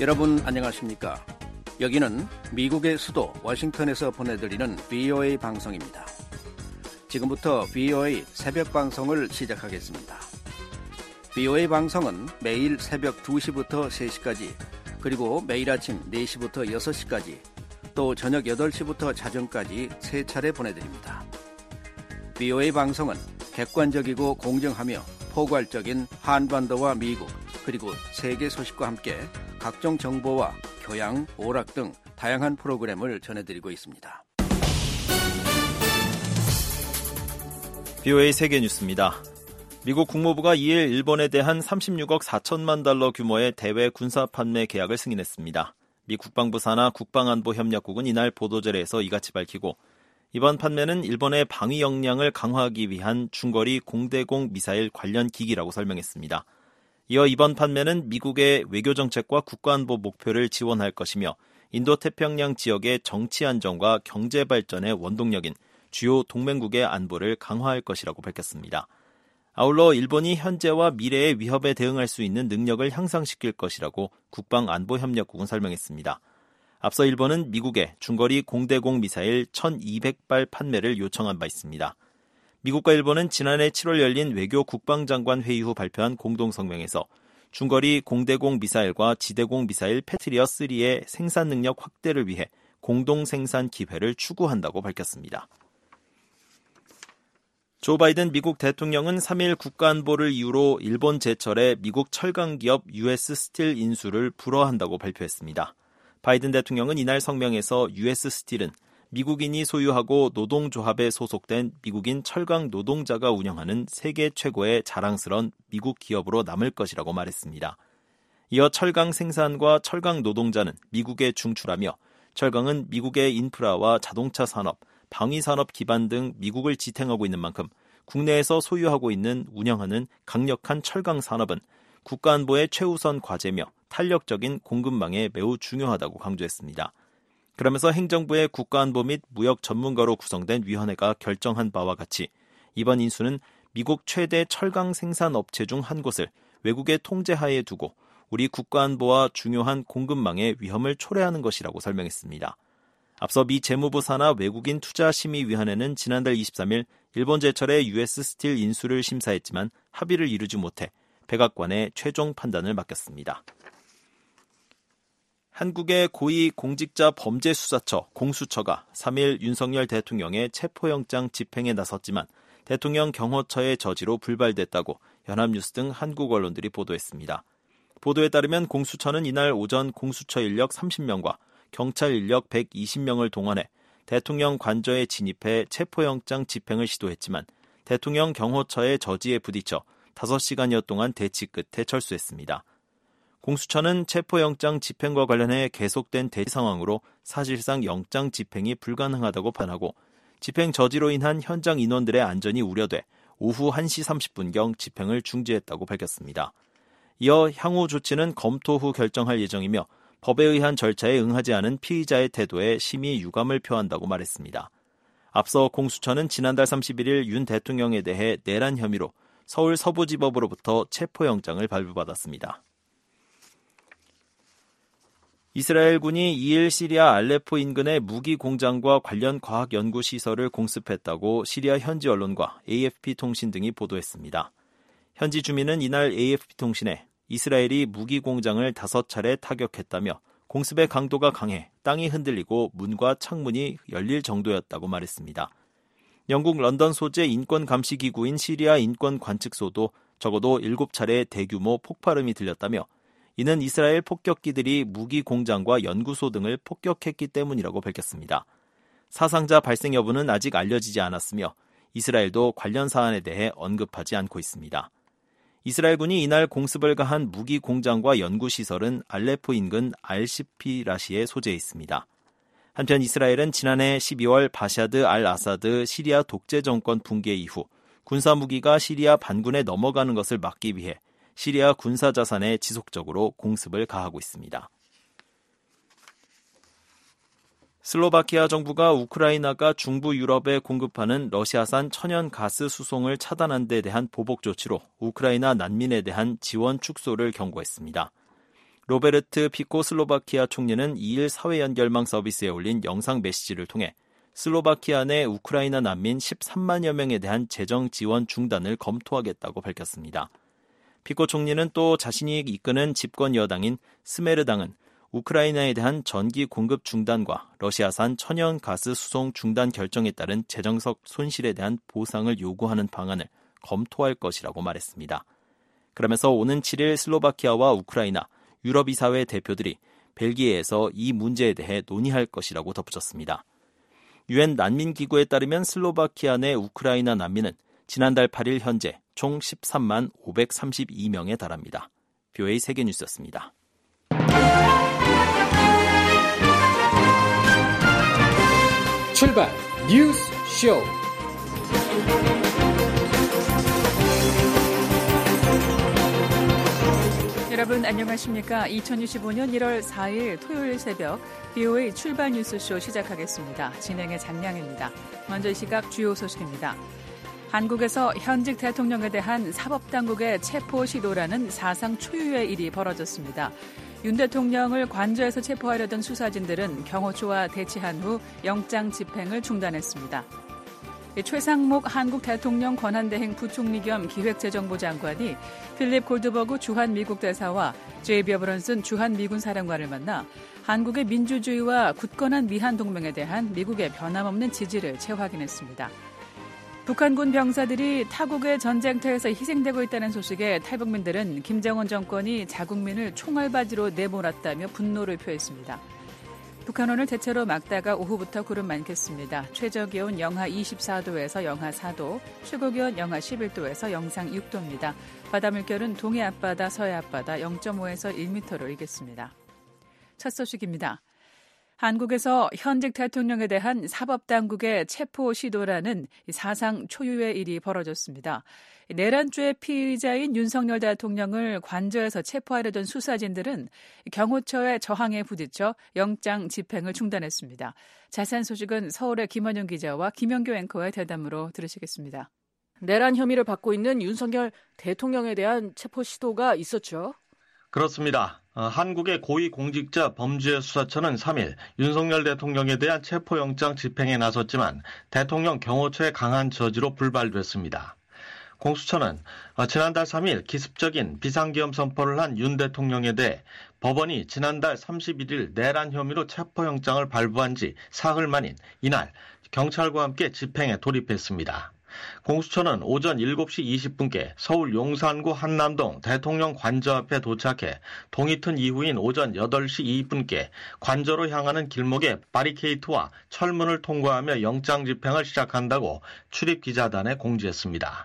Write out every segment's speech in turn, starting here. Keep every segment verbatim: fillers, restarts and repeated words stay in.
여러분 안녕하십니까? 여기는 미국의 수도 워싱턴에서 보내드리는 브이오에이 방송입니다. 지금부터 브이오에이 새벽 방송을 시작하겠습니다. 브이오에이 방송은 매일 새벽 두 시부터 세 시까지, 그리고 매일 아침 네 시부터 여섯 시까지, 또 저녁 여덟 시부터 자정까지 세 차례 보내드립니다. 브이오에이 방송은 객관적이고 공정하며 포괄적인 한반도와 미국, 그리고 세계 소식과 함께 각종 정보와 교양, 오락 등 다양한 프로그램을 전해드리고 있습니다. 브이오에이 세계뉴스입니다. 미국 국무부가 이일 일본에 대한 삼십육억 사천만 달러 규모의 대외 군사 판매 계약을 승인했습니다. 미 국방부 산하 국방안보협력국은 이날 보도자료에서 이같이 밝히고, 이번 판매는 일본의 방위 역량을 강화하기 위한 중거리 공대공 미사일 관련 기기라고 설명했습니다. 이어 이번 판매는 미국의 외교정책과 국가안보 목표를 지원할 것이며 인도태평양 지역의 정치 안정과 경제 발전의 원동력인 주요 동맹국의 안보를 강화할 것이라고 밝혔습니다. 아울러 일본이 현재와 미래의 위협에 대응할 수 있는 능력을 향상시킬 것이라고 국방안보협력국은 설명했습니다. 앞서 일본은 미국에 중거리 공대공 미사일 천이백 발 판매를 요청한 바 있습니다. 미국과 일본은 지난해 칠월 열린 외교 국방장관 회의 후 발표한 공동성명에서 중거리 공대공 미사일과 지대공 미사일 패트리엇 쓰리의 생산 능력 확대를 위해 공동 생산 기회를 추구한다고 밝혔습니다. 조 바이든 미국 대통령은 삼일 국가안보를 이유로 일본 제철에 미국 철강기업 유에스 스틸 인수를 불허한다고 발표했습니다. 바이든 대통령은 이날 성명에서 유에스 스틸은 미국인이 소유하고 노동조합에 소속된 미국인 철강 노동자가 운영하는 세계 최고의 자랑스러운 미국 기업으로 남을 것이라고 말했습니다. 이어 철강 생산과 철강 노동자는 미국에 중출하며 철강은 미국의 인프라와 자동차 산업, 방위 산업 기반 등 미국을 지탱하고 있는 만큼 국내에서 소유하고 있는 운영하는 강력한 철강 산업은 국가안보의 최우선 과제며 탄력적인 공급망에 매우 중요하다고 강조했습니다. 그러면서 행정부의 국가안보 및 무역 전문가로 구성된 위원회가 결정한 바와 같이 이번 인수는 미국 최대 철강 생산 업체 중 한 곳을 외국의 통제하에 두고 우리 국가안보와 중요한 공급망의 위험을 초래하는 것이라고 설명했습니다. 앞서 미 재무부 산하 외국인 투자심의위원회는 지난달 이십삼일 일본 제철의 유에스 스틸 인수를 심사했지만 합의를 이루지 못해 백악관에 최종 판단을 맡겼습니다. 한국의 고위공직자범죄수사처 공수처가 삼일 윤석열 대통령의 체포영장 집행에 나섰지만 대통령 경호처의 저지로 불발됐다고 연합뉴스 등 한국 언론들이 보도했습니다. 보도에 따르면 공수처는 이날 오전 공수처 인력 삼십 명과 경찰 인력 백이십 명을 동원해 대통령 관저에 진입해 체포영장 집행을 시도했지만 대통령 경호처의 저지에 부딪혀 다섯 시간여 동안 대치 끝에 철수했습니다. 공수처는 체포영장 집행과 관련해 계속된 대치 상황으로 사실상 영장 집행이 불가능하다고 판하고 집행 저지로 인한 현장 인원들의 안전이 우려돼 오후 한 시 삼십 분경 집행을 중지했다고 밝혔습니다. 이어 향후 조치는 검토 후 결정할 예정이며 법에 의한 절차에 응하지 않은 피의자의 태도에 심히 유감을 표한다고 말했습니다. 앞서 공수처는 지난달 삼십일일 윤 대통령에 대해 내란 혐의로 서울 서부지법으로부터 체포영장을 발부받았습니다. 이스라엘군이 이일 시리아 알레포 인근의 무기 공장과 관련 과학연구시설을 공습했다고 시리아 현지 언론과 에이에프피 통신 등이 보도했습니다. 현지 주민은 이날 에이에프피 통신에 이스라엘이 무기 공장을 다섯 차례 타격했다며 공습의 강도가 강해 땅이 흔들리고 문과 창문이 열릴 정도였다고 말했습니다. 영국 런던 소재 인권감시기구인 시리아 인권관측소도 적어도 일곱 차례 대규모 폭발음이 들렸다며 이는 이스라엘 폭격기들이 무기 공장과 연구소 등을 폭격했기 때문이라고 밝혔습니다. 사상자 발생 여부는 아직 알려지지 않았으며 이스라엘도 관련 사안에 대해 언급하지 않고 있습니다. 이스라엘군이 이날 공습을 가한 무기 공장과 연구시설은 알레포 인근 알시피라시에 소재해 있습니다. 한편 이스라엘은 지난해 십이월 바샤드 알 아사드 시리아 독재 정권 붕괴 이후 군사무기가 시리아 반군에 넘어가는 것을 막기 위해 시리아 군사자산에 지속적으로 공습을 가하고 있습니다. 슬로바키아 정부가 우크라이나가 중부 유럽에 공급하는 러시아산 천연 가스 수송을 차단한 데 대한 보복 조치로 우크라이나 난민에 대한 지원 축소를 경고했습니다. 로베르트 피코 슬로바키아 총리는 이 일 사회연결망 서비스에 올린 영상 메시지를 통해 슬로바키아 내 우크라이나 난민 십삼만여 명에 대한 재정 지원 중단을 검토하겠다고 밝혔습니다. 피코 총리는 또 자신이 이끄는 집권 여당인 스메르당은 우크라이나에 대한 전기 공급 중단과 러시아산 천연가스 수송 중단 결정에 따른 재정적 손실에 대한 보상을 요구하는 방안을 검토할 것이라고 말했습니다. 그러면서 오는 칠 일 슬로바키아와 우크라이나, 유럽이사회 대표들이 벨기에에서 이 문제에 대해 논의할 것이라고 덧붙였습니다. 유엔 난민기구에 따르면 슬로바키아 내 우크라이나 난민은 지난달 팔 일 현재 총 십삼만 오백삼십이 명에 달합니다. 비오에이 세계뉴스였습니다. 출발 뉴스 쇼. 여러분 안녕하십니까? 이천이십오년 일월 사일 토요일 새벽 비오에이 출발 뉴스쇼 시작하겠습니다. 진행의 장량입니다. 먼저 이 시각 주요 소식입니다. 한국에서 현직 대통령에 대한 사법당국의 체포 시도라는 사상 초유의 일이 벌어졌습니다. 윤 대통령을 관저에서 체포하려던 수사진들은 경호처와 대치한 후 영장 집행을 중단했습니다. 최상목 한국 대통령 권한대행 부총리 겸 기획재정부 장관이 필립 골드버그 주한 미국 대사와 제이비 어브런슨 주한 미군 사령관을 만나 한국의 민주주의와 굳건한 미한 동맹에 대한 미국의 변함없는 지지를 재확인했습니다. 북한군 병사들이 타국의 전쟁터에서 희생되고 있다는 소식에 탈북민들은 김정은 정권이 자국민을 총알바지로 내몰았다며 분노를 표했습니다. 북한오늘 대체로 맑다가 오후부터 구름 많겠습니다. 최저기온 영하 이십사도에서 영하 사도, 최고기온 영하 십일도에서 영상 육도입니다. 바다 물결은 동해 앞바다, 서해 앞바다 영점오에서 일 미터로 일겠습니다. 첫 소식입니다. 한국에서 현직 대통령에 대한 사법당국의 체포 시도라는 사상 초유의 일이 벌어졌습니다. 내란죄 피의자인 윤석열 대통령을 관저에서 체포하려던 수사진들은 경호처의 저항에 부딪혀 영장 집행을 중단했습니다. 자세한 소식은 서울의 김원영 기자와 김영교 앵커의 대담으로 들으시겠습니다. 내란 혐의를 받고 있는 윤석열 대통령에 대한 체포 시도가 있었죠? 그렇습니다. 한국의 고위공직자 범죄수사처는 삼 일 윤석열 대통령에 대한 체포영장 집행에 나섰지만 대통령 경호처의 강한 저지로 불발됐습니다. 공수처는 지난달 삼 일 기습적인 비상계엄 선포를 한 윤 대통령에 대해 법원이 지난달 삼십일일 내란 혐의로 체포영장을 발부한 지 사흘 만인 이날 경찰과 함께 집행에 돌입했습니다. 공수처는 오전 일곱시 이십분께 서울 용산구 한남동 대통령 관저 앞에 도착해 동이 튼 이후인 오전 여덟시 이분께 관저로 향하는 길목에 바리케이트와 철문을 통과하며 영장 집행을 시작한다고 출입기자단에 공지했습니다.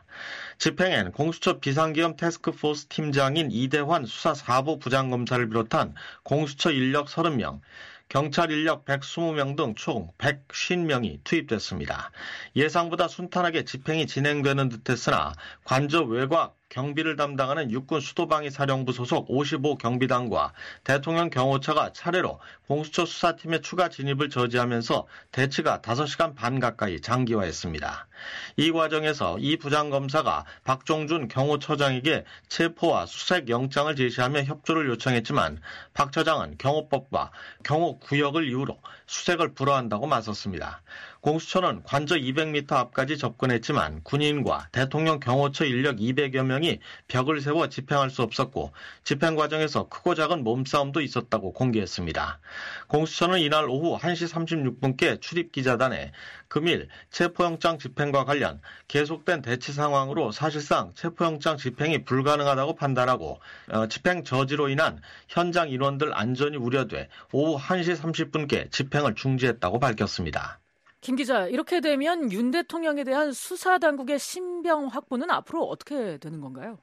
집행엔 공수처 비상계엄 태스크포스 팀장인 이대환 수사사부 부장검사를 비롯한 공수처 인력 서른 명, 경찰 인력 백이십 명 등 총 백오십 명이 투입됐습니다. 예상보다 순탄하게 집행이 진행되는 듯했으나 관저 외곽 경비를 담당하는 육군 수도방위 사령부 소속 오십오 경비단과 대통령 경호처가 차례로 공수처 수사팀의 추가 진입을 저지하면서 대치가 다섯 시간 반 가까이 장기화했습니다. 이 과정에서 이 부장검사가 박종준 경호처장에게 체포와 수색 영장을 제시하며 협조를 요청했지만 박 처장은 경호법과 경호구역을 이유로 수색을 불허한다고 맞섰습니다. 공수처는 관저 이백 미터 앞까지 접근했지만 군인과 대통령 경호처 인력 이백여 명이 벽을 세워 집행할 수 없었고 집행 과정에서 크고 작은 몸싸움도 있었다고 공개했습니다. 공수처는 이날 오후 한시 삼십육분께 출입기자단에 금일 체포영장 집행과 관련 계속된 대치 상황으로 사실상 체포영장 집행이 불가능하다고 판단하고 어, 집행 저지로 인한 현장 인원들 안전이 우려돼 오후 한시 삼십분께 집행을 중지했다고 밝혔습니다. 김 기자, 이렇게 되면 윤 대통령에 대한 수사당국의 신병 확보는 앞으로 어떻게 되는 건가요?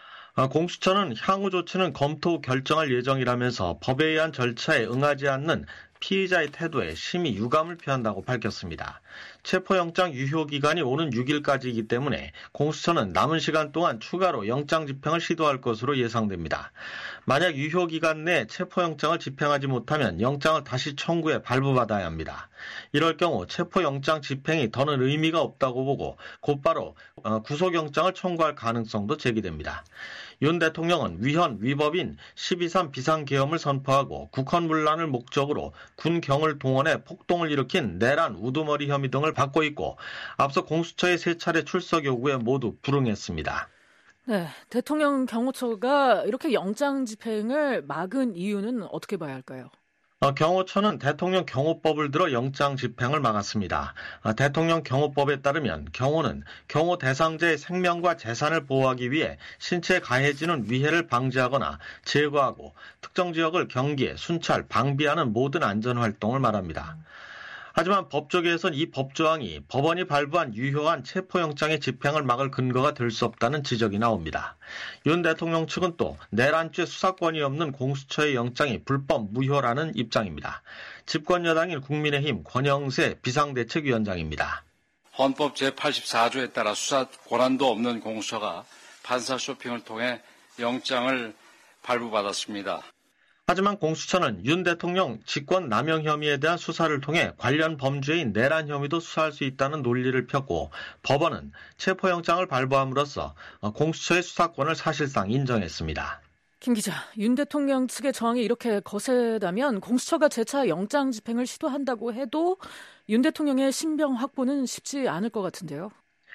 공수처는 향후 조치는 검토 결정할 예정이라면서 법에 의한 절차에 응하지 않는 피의자의 태도에 심히 유감을 표한다고 밝혔습니다. 체포영장 유효기간이 오는 육일까지이기 때문에 공수처는 남은 시간 동안 추가로 영장 집행을 시도할 것으로 예상됩니다. 만약 유효기간 내 체포영장을 집행하지 못하면 영장을 다시 청구해 발부받아야 합니다. 이럴 경우 체포영장 집행이 더는 의미가 없다고 보고 곧바로 구속영장을 청구할 가능성도 제기됩니다. 윤 대통령은 위헌 위법인 십이 삼 비상계엄을 선포하고 국헌문란을 목적으로 군경을 동원해 폭동을 일으킨 내란 우두머리 혐의 등을 받고 있고 앞서 공수처의 세 차례 출석 요구에 모두 불응했습니다. 네, 대통령 경호처가 이렇게 영장 집행을 막은 이유는 어떻게 봐야 할까요? 어, 경호처는 대통령 경호법을 들어 영장 집행을 막았습니다. 어, 대통령 경호법에 따르면 경호는 경호 대상자의 생명과 재산을 보호하기 위해 신체에 가해지는 위해를 방지하거나 제거하고 특정 지역을 경계, 순찰, 방비하는 모든 안전활동을 말합니다. 하지만 법조계에선 이 법조항이 법원이 발부한 유효한 체포영장의 집행을 막을 근거가 될 수 없다는 지적이 나옵니다. 윤 대통령 측은 또 내란죄 수사권이 없는 공수처의 영장이 불법 무효라는 입장입니다. 집권여당인 국민의힘 권영세 비상대책위원장입니다. 헌법 제팔십사 조에 따라 수사 권한도 없는 공수처가 판사 쇼핑을 통해 영장을 발부받았습니다. 하지만 공수처는 윤 대통령 직권 남용 혐의에 대한 수사를 통해 관련 범죄인 내란 혐의도 수사할 수 있다는 논리를 폈고 법원은 체포영장을 발부함으로써 공수처의 수사권을 사실상 인정했습니다. 김 기자, 윤 대통령 측의 저항이 이렇게 거세다면 공수처가 재차 영장 집행을 시도한다고 해도 윤 대통령의 신병 확보는 쉽지 않을 것 같은데요.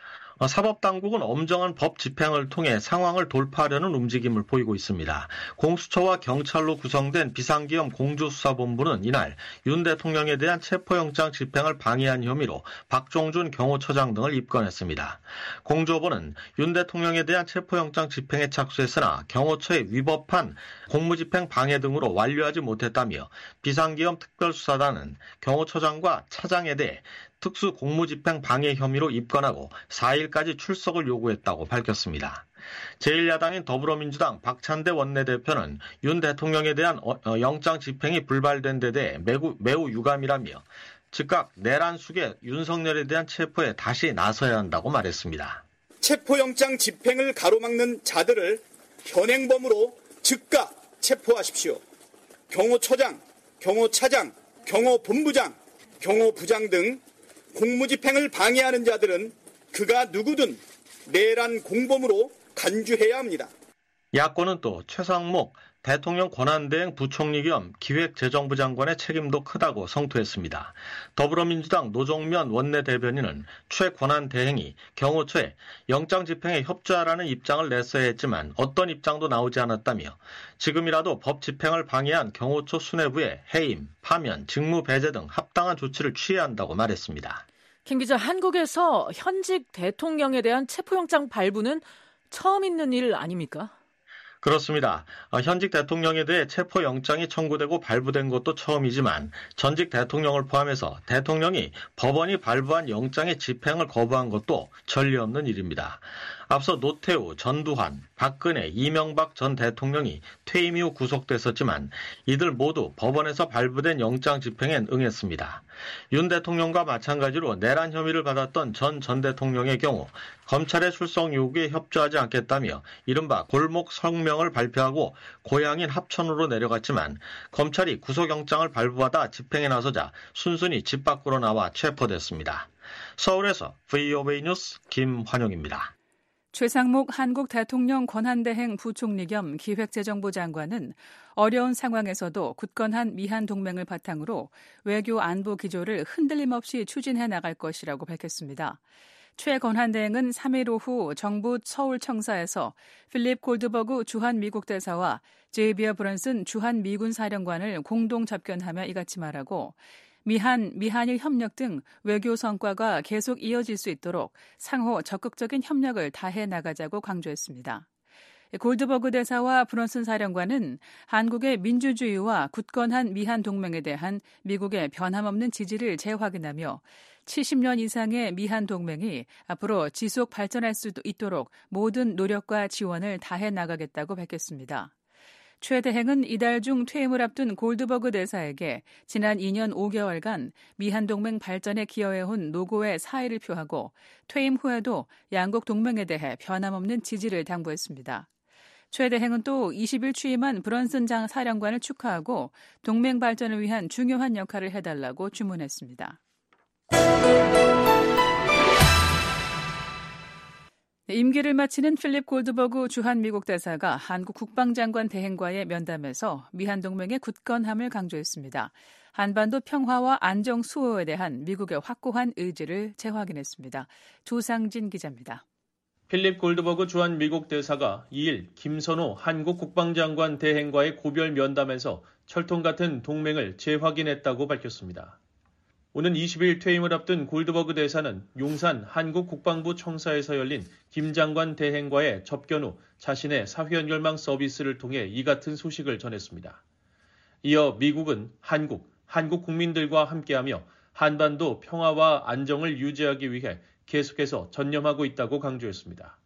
사법당국은 엄정한 법 집행을 통해 상황을 돌파하려는 움직임을 보이고 있습니다. 공수처와 경찰로 구성된 비상계엄 공조수사본부는 이날 윤 대통령에 대한 체포영장 집행을 방해한 혐의로 박종준 경호처장 등을 입건했습니다. 공조본은 윤 대통령에 대한 체포영장 집행에 착수했으나 경호처의 위법한 공무집행 방해 등으로 완료하지 못했다며 비상계엄 특별수사단은 경호처장과 차장에 대해 특수 공무집행 방해 혐의로 입건하고 사 일까지 출석을 요구했다고 밝혔습니다. 제일 야당인 더불어민주당 박찬대 원내대표는 윤 대통령에 대한 영장 집행이 불발된 데 대해 매우, 매우 유감이라며 즉각 내란 수계 윤석열에 대한 체포에 다시 나서야 한다고 말했습니다. 체포영장 집행을 가로막는 자들을 현행범으로 즉각 체포하십시오. 경호처장, 경호차장, 경호본부장, 경호부장 등 공무집행을 방해하는 자들은 그가 누구든 내란 공범으로 간주해야 합니다. 야권은 또 최상목 대통령 권한대행 부총리 겸 기획재정부 장관의 책임도 크다고 성토했습니다. 더불어민주당 노정면 원내대변인은 최 권한대행이 경호처에 영장 집행에 협조하라는 입장을 냈어야 했지만 어떤 입장도 나오지 않았다며 지금이라도 법 집행을 방해한 경호처 수뇌부에 해임, 파면, 직무 배제 등 합당한 조치를 취해야 한다고 말했습니다. 김 기자, 한국에서 현직 대통령에 대한 체포영장 발부는 처음 있는 일 아닙니까? 그렇습니다. 현직 대통령에 대해 체포영장이 청구되고 발부된 것도 처음이지만 전직 대통령을 포함해서 대통령이 법원이 발부한 영장의 집행을 거부한 것도 전례 없는 일입니다. 앞서 노태우, 전두환, 박근혜, 이명박 전 대통령이 퇴임 이후 구속됐었지만 이들 모두 법원에서 발부된 영장 집행엔 응했습니다. 윤 대통령과 마찬가지로 내란 혐의를 받았던 전 전 대통령의 경우 검찰의 출석 요구에 협조하지 않겠다며 이른바 골목 성명을 발표하고 고향인 합천으로 내려갔지만 검찰이 구속영장을 발부하다 집행에 나서자 순순히 집 밖으로 나와 체포됐습니다. 서울에서 브이오에이 뉴스 김환용입니다. 최상목 한국 대통령 권한대행 부총리 겸 기획재정부 장관은 어려운 상황에서도 굳건한 미한 동맹을 바탕으로 외교 안보 기조를 흔들림 없이 추진해 나갈 것이라고 밝혔습니다. 최 권한대행은 삼 일 오후 정부 서울청사에서 필립 골드버그 주한 미국 대사와 제이비어 브런슨 주한 미군 사령관을 공동 접견하며 이같이 말하고 미한, 미한일 협력 등 외교 성과가 계속 이어질 수 있도록 상호 적극적인 협력을 다해 나가자고 강조했습니다. 골드버그 대사와 브런슨 사령관은 한국의 민주주의와 굳건한 미한 동맹에 대한 미국의 변함없는 지지를 재확인하며 칠십 년 이상의 미한 동맹이 앞으로 지속 발전할 수 있도록 모든 노력과 지원을 다해 나가겠다고 밝혔습니다. 최 대행은 이달 중 퇴임을 앞둔 골드버그 대사에게 지난 이 년 오 개월간 미한 동맹 발전에 기여해온 노고의 사의를 표하고 퇴임 후에도 양국 동맹에 대해 변함없는 지지를 당부했습니다. 최 대행은 또 이십 일 취임한 브런슨 장 사령관을 축하하고 동맹 발전을 위한 중요한 역할을 해달라고 주문했습니다. 임기를 마치는 필립 골드버그 주한 미국 대사가 한국 국방장관 대행과의 면담에서 미한 동맹의 굳건함을 강조했습니다. 한반도 평화와 안정 수호에 대한 미국의 확고한 의지를 재확인했습니다. 조상진 기자입니다. 필립 골드버그 주한 미국 대사가 이일 김선호 한국 국방장관 대행과의 고별 면담에서 철통 같은 동맹을 재확인했다고 밝혔습니다. 오는 이십일 퇴임을 앞둔 골드버그 대사는 용산 한국 국방부 청사에서 열린 김 장관 대행과의 접견 후 자신의 사회연결망 서비스를 통해 이 같은 소식을 전했습니다. 이어 미국은 한국, 한국 국민들과 함께하며 한반도 평화와 안정을 유지하기 위해 계속해서 전념하고 있다고 강조했습니다.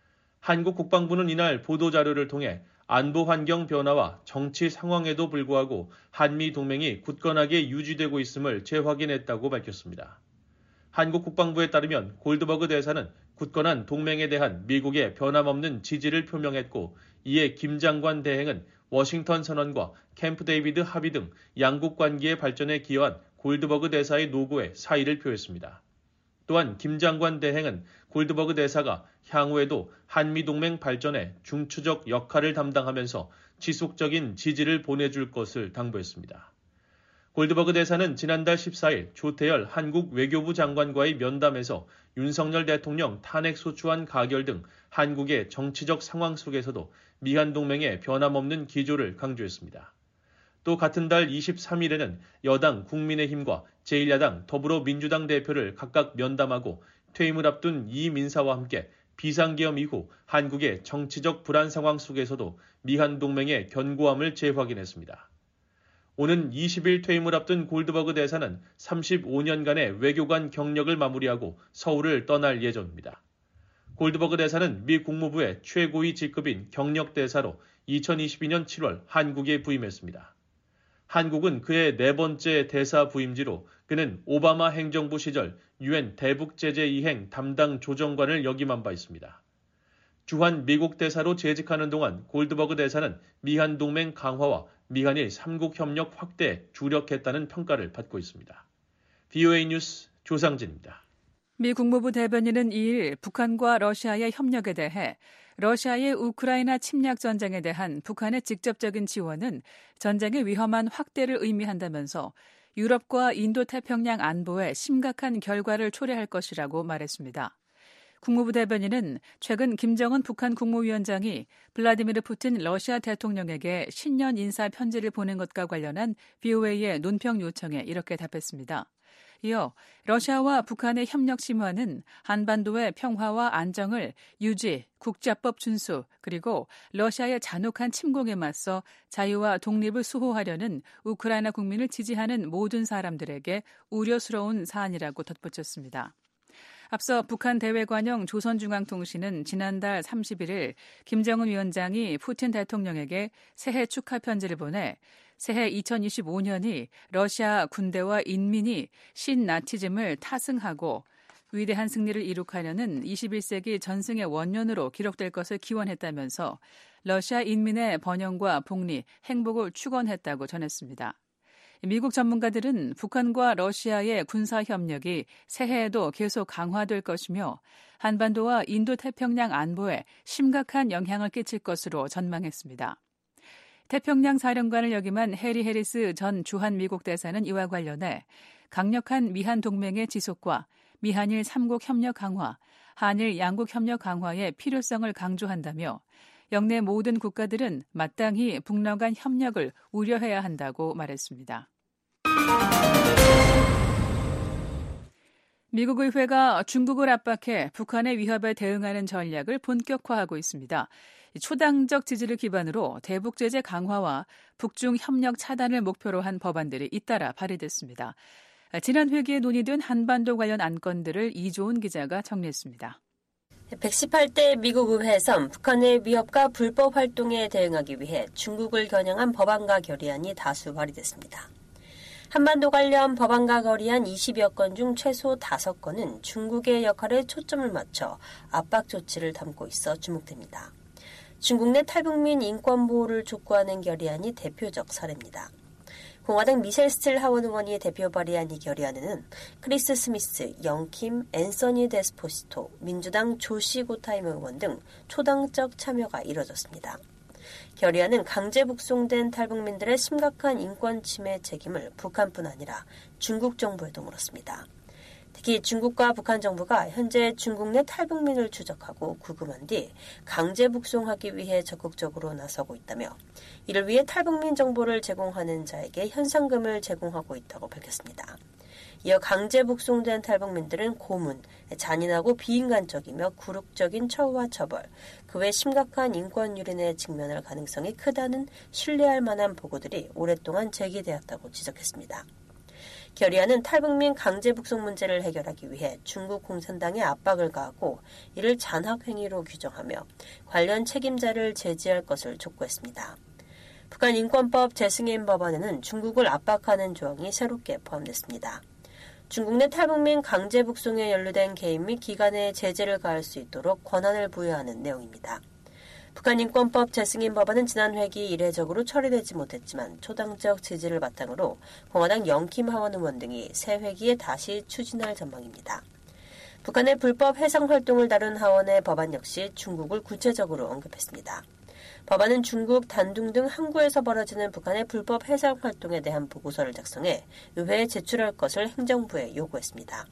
한국 국방부는 이날 보도자료를 통해 안보 환경 변화와 정치 상황에도 불구하고 한미 동맹이 굳건하게 유지되고 있음을 재확인했다고 밝혔습니다. 한국 국방부에 따르면 골드버그 대사는 굳건한 동맹에 대한 미국의 변함없는 지지를 표명했고 이에 김 장관 대행은 워싱턴 선언과 캠프 데이비드 합의 등 양국 관계의 발전에 기여한 골드버그 대사의 노고에 사의를 표했습니다. 또한 김 장관 대행은 골드버그 대사가 향후에도 한미동맹 발전에 중추적 역할을 담당하면서 지속적인 지지를 보내줄 것을 당부했습니다. 골드버그 대사는 지난달 십사일 조태열 한국 외교부 장관과의 면담에서 윤석열 대통령 탄핵소추안 가결 등 한국의 정치적 상황 속에서도 미한동맹의 변함없는 기조를 강조했습니다. 또 같은 달 이십삼일에는 여당 국민의힘과 제일 야당 더불어민주당 대표를 각각 면담하고 퇴임을 앞둔 이민사와 함께 비상계엄 이후 한국의 정치적 불안 상황 속에서도 미한동맹의 견고함을 재확인했습니다. 오는 이십일 퇴임을 앞둔 골드버그 대사는 삼십오년간의 외교관 경력을 마무리하고 서울을 떠날 예정입니다. 골드버그 대사는 미 국무부의 최고위 직급인 경력대사로 이천이십이년 칠월 한국에 부임했습니다. 한국은 그의 네 번째 대사 부임지로 그는 오바마 행정부 시절 유엔 대북제재 이행 담당 조정관을 역임한 바 있습니다. 주한 미국 대사로 재직하는 동안 골드버그 대사는 미한 동맹 강화와 미한일 삼국 협력 확대에 주력했다는 평가를 받고 있습니다. 브이오에이 뉴스 조상진입니다. 미 국무부 대변인은 이일 북한과 러시아의 협력에 대해 러시아의 우크라이나 침략 전쟁에 대한 북한의 직접적인 지원은 전쟁의 위험한 확대를 의미한다면서 유럽과 인도태평양 안보에 심각한 결과를 초래할 것이라고 말했습니다. 국무부 대변인은 최근 김정은 북한 국무위원장이 블라디미르 푸틴 러시아 대통령에게 신년 인사 편지를 보낸 것과 관련한 브이오에이의 논평 요청에 이렇게 답했습니다. 이어 러시아와 북한의 협력 심화는 한반도의 평화와 안정을 유지, 국제법 준수, 그리고 러시아의 잔혹한 침공에 맞서 자유와 독립을 수호하려는 우크라이나 국민을 지지하는 모든 사람들에게 우려스러운 사안이라고 덧붙였습니다. 앞서 북한 대외관영 조선중앙통신은 지난달 삼십일일 김정은 위원장이 푸틴 대통령에게 새해 축하 편지를 보내 새해 이천이십오년이 러시아 군대와 인민이 신나치즘을 타승하고 위대한 승리를 이룩하려는 이십일세기 전승의 원년으로 기록될 것을 기원했다면서 러시아 인민의 번영과 복리, 행복을 축원했다고 전했습니다. 미국 전문가들은 북한과 러시아의 군사협력이 새해에도 계속 강화될 것이며 한반도와 인도태평양 안보에 심각한 영향을 끼칠 것으로 전망했습니다. 태평양 사령관을 역임한 해리 해리스 전 주한 미국 대사는 이와 관련해 강력한 미한 동맹의 지속과 미한일 삼국 협력 강화, 한일 양국 협력 강화의 필요성을 강조한다며 영내 모든 국가들은 마땅히 북러 간 협력을 우려해야 한다고 말했습니다. 미국 의회가 중국을 압박해 북한의 위협에 대응하는 전략을 본격화하고 있습니다. 초당적 지지를 기반으로 대북 제재 강화와 북중 협력 차단을 목표로 한 법안들이 잇따라 발의됐습니다. 지난 회기에 논의된 한반도 관련 안건들을 이조은 기자가 정리했습니다. 백십팔대 미국 의회에선 북한의 위협과 불법 활동에 대응하기 위해 중국을 겨냥한 법안과 결의안이 다수 발의됐습니다. 한반도 관련 법안과 결의안 이십여 건 중 최소 다섯 건은 중국의 역할에 초점을 맞춰 압박 조치를 담고 있어 주목됩니다. 중국 내 탈북민 인권 보호를 촉구하는 결의안이 대표적 사례입니다. 공화당 미셸 스틸 하원 의원이 대표 발의한 이 결의안에는 크리스 스미스, 영킴, 앤서니 데스포시토, 민주당 조시 고타임 의원 등 초당적 참여가 이뤄졌습니다. 결의안은 강제 북송된 탈북민들의 심각한 인권 침해 책임을 북한뿐 아니라 중국 정부에도 물었습니다. 특히 중국과 북한 정부가 현재 중국 내 탈북민을 추적하고 구금한 뒤 강제 북송하기 위해 적극적으로 나서고 있다며 이를 위해 탈북민 정보를 제공하는 자에게 현상금을 제공하고 있다고 밝혔습니다. 이어 강제 북송된 탈북민들은 고문, 잔인하고 비인간적이며 굴욕적인 처우와 처벌, 그 외 심각한 인권 유린에 직면할 가능성이 크다는 신뢰할 만한 보고들이 오랫동안 제기되었다고 지적했습니다. 결의안은 탈북민 강제 북송 문제를 해결하기 위해 중국 공산당에 압박을 가하고 이를 잔학행위로 규정하며 관련 책임자를 제지할 것을 촉구했습니다. 북한 인권법 재승인 법안에는 중국을 압박하는 조항이 새롭게 포함됐습니다. 중국 내 탈북민 강제 북송에 연루된 개인 및 기관에 제재를 가할 수 있도록 권한을 부여하는 내용입니다. 북한 인권법 재승인 법안은 지난 회기 이례적으로 처리되지 못했지만 초당적 지지를 바탕으로 공화당 영킴 하원 의원 등이 새 회기에 다시 추진할 전망입니다. 북한의 불법 해상 활동을 다룬 하원의 법안 역시 중국을 구체적으로 언급했습니다. 법안은 중국, 단둥 등 항구에서 벌어지는 북한의 불법 해상 활동에 대한 보고서를 작성해 의회에 제출할 것을 행정부에 요구했습니다.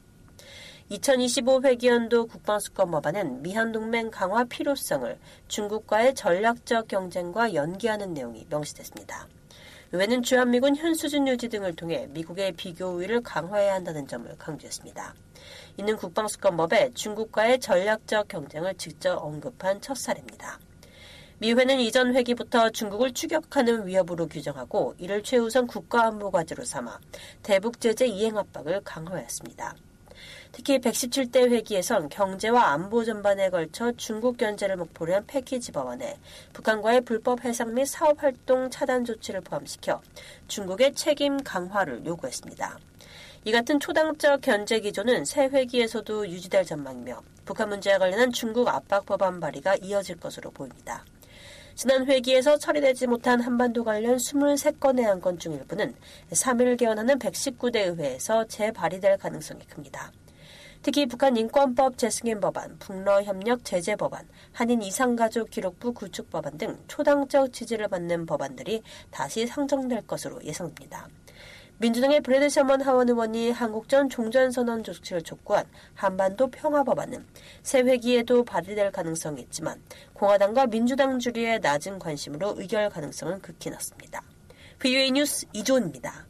이천이십오 회기연도 국방수권 법안은 미한동맹 강화 필요성을 중국과의 전략적 경쟁과 연계하는 내용이 명시됐습니다. 의회는 주한미군 현수준 유지 등을 통해 미국의 비교 우위를 강화해야 한다는 점을 강조했습니다. 이는 국방수권법에 중국과의 전략적 경쟁을 직접 언급한 첫 사례입니다. 미회는 이전 회기부터 중국을 추격하는 위협으로 규정하고 이를 최우선 국가안보 과제로 삼아 대북 제재 이행 압박을 강화했습니다. 특히 백십칠 대 회기에선 경제와 안보 전반에 걸쳐 중국 견제를 목표로 한 패키지 법안에 북한과의 불법 해상 및 사업활동 차단 조치를 포함시켜 중국의 책임 강화를 요구했습니다. 이 같은 초당적 견제 기조는 새 회기에서도 유지될 전망이며 북한 문제와 관련한 중국 압박 법안 발의가 이어질 것으로 보입니다. 지난 회기에서 처리되지 못한 한반도 관련 이십삼 건의 안건 중 일부는 삼 일 개원하는 백십구 대 의회에서 재발의될 가능성이 큽니다. 특히 북한 인권법 재승인 법안, 북러협력 제재 법안, 한인 이상가족 기록부 구축 법안 등 초당적 지지를 받는 법안들이 다시 상정될 것으로 예상됩니다. 민주당의 브래드 셔먼 하원 의원이 한국전 종전선언 조치를 촉구한 한반도 평화법안은 새 회기에도 발의될 가능성이 있지만 공화당과 민주당 주류의 낮은 관심으로 의결 가능성은 극히 낮습니다. 브이오에이 뉴스 이조은입니다.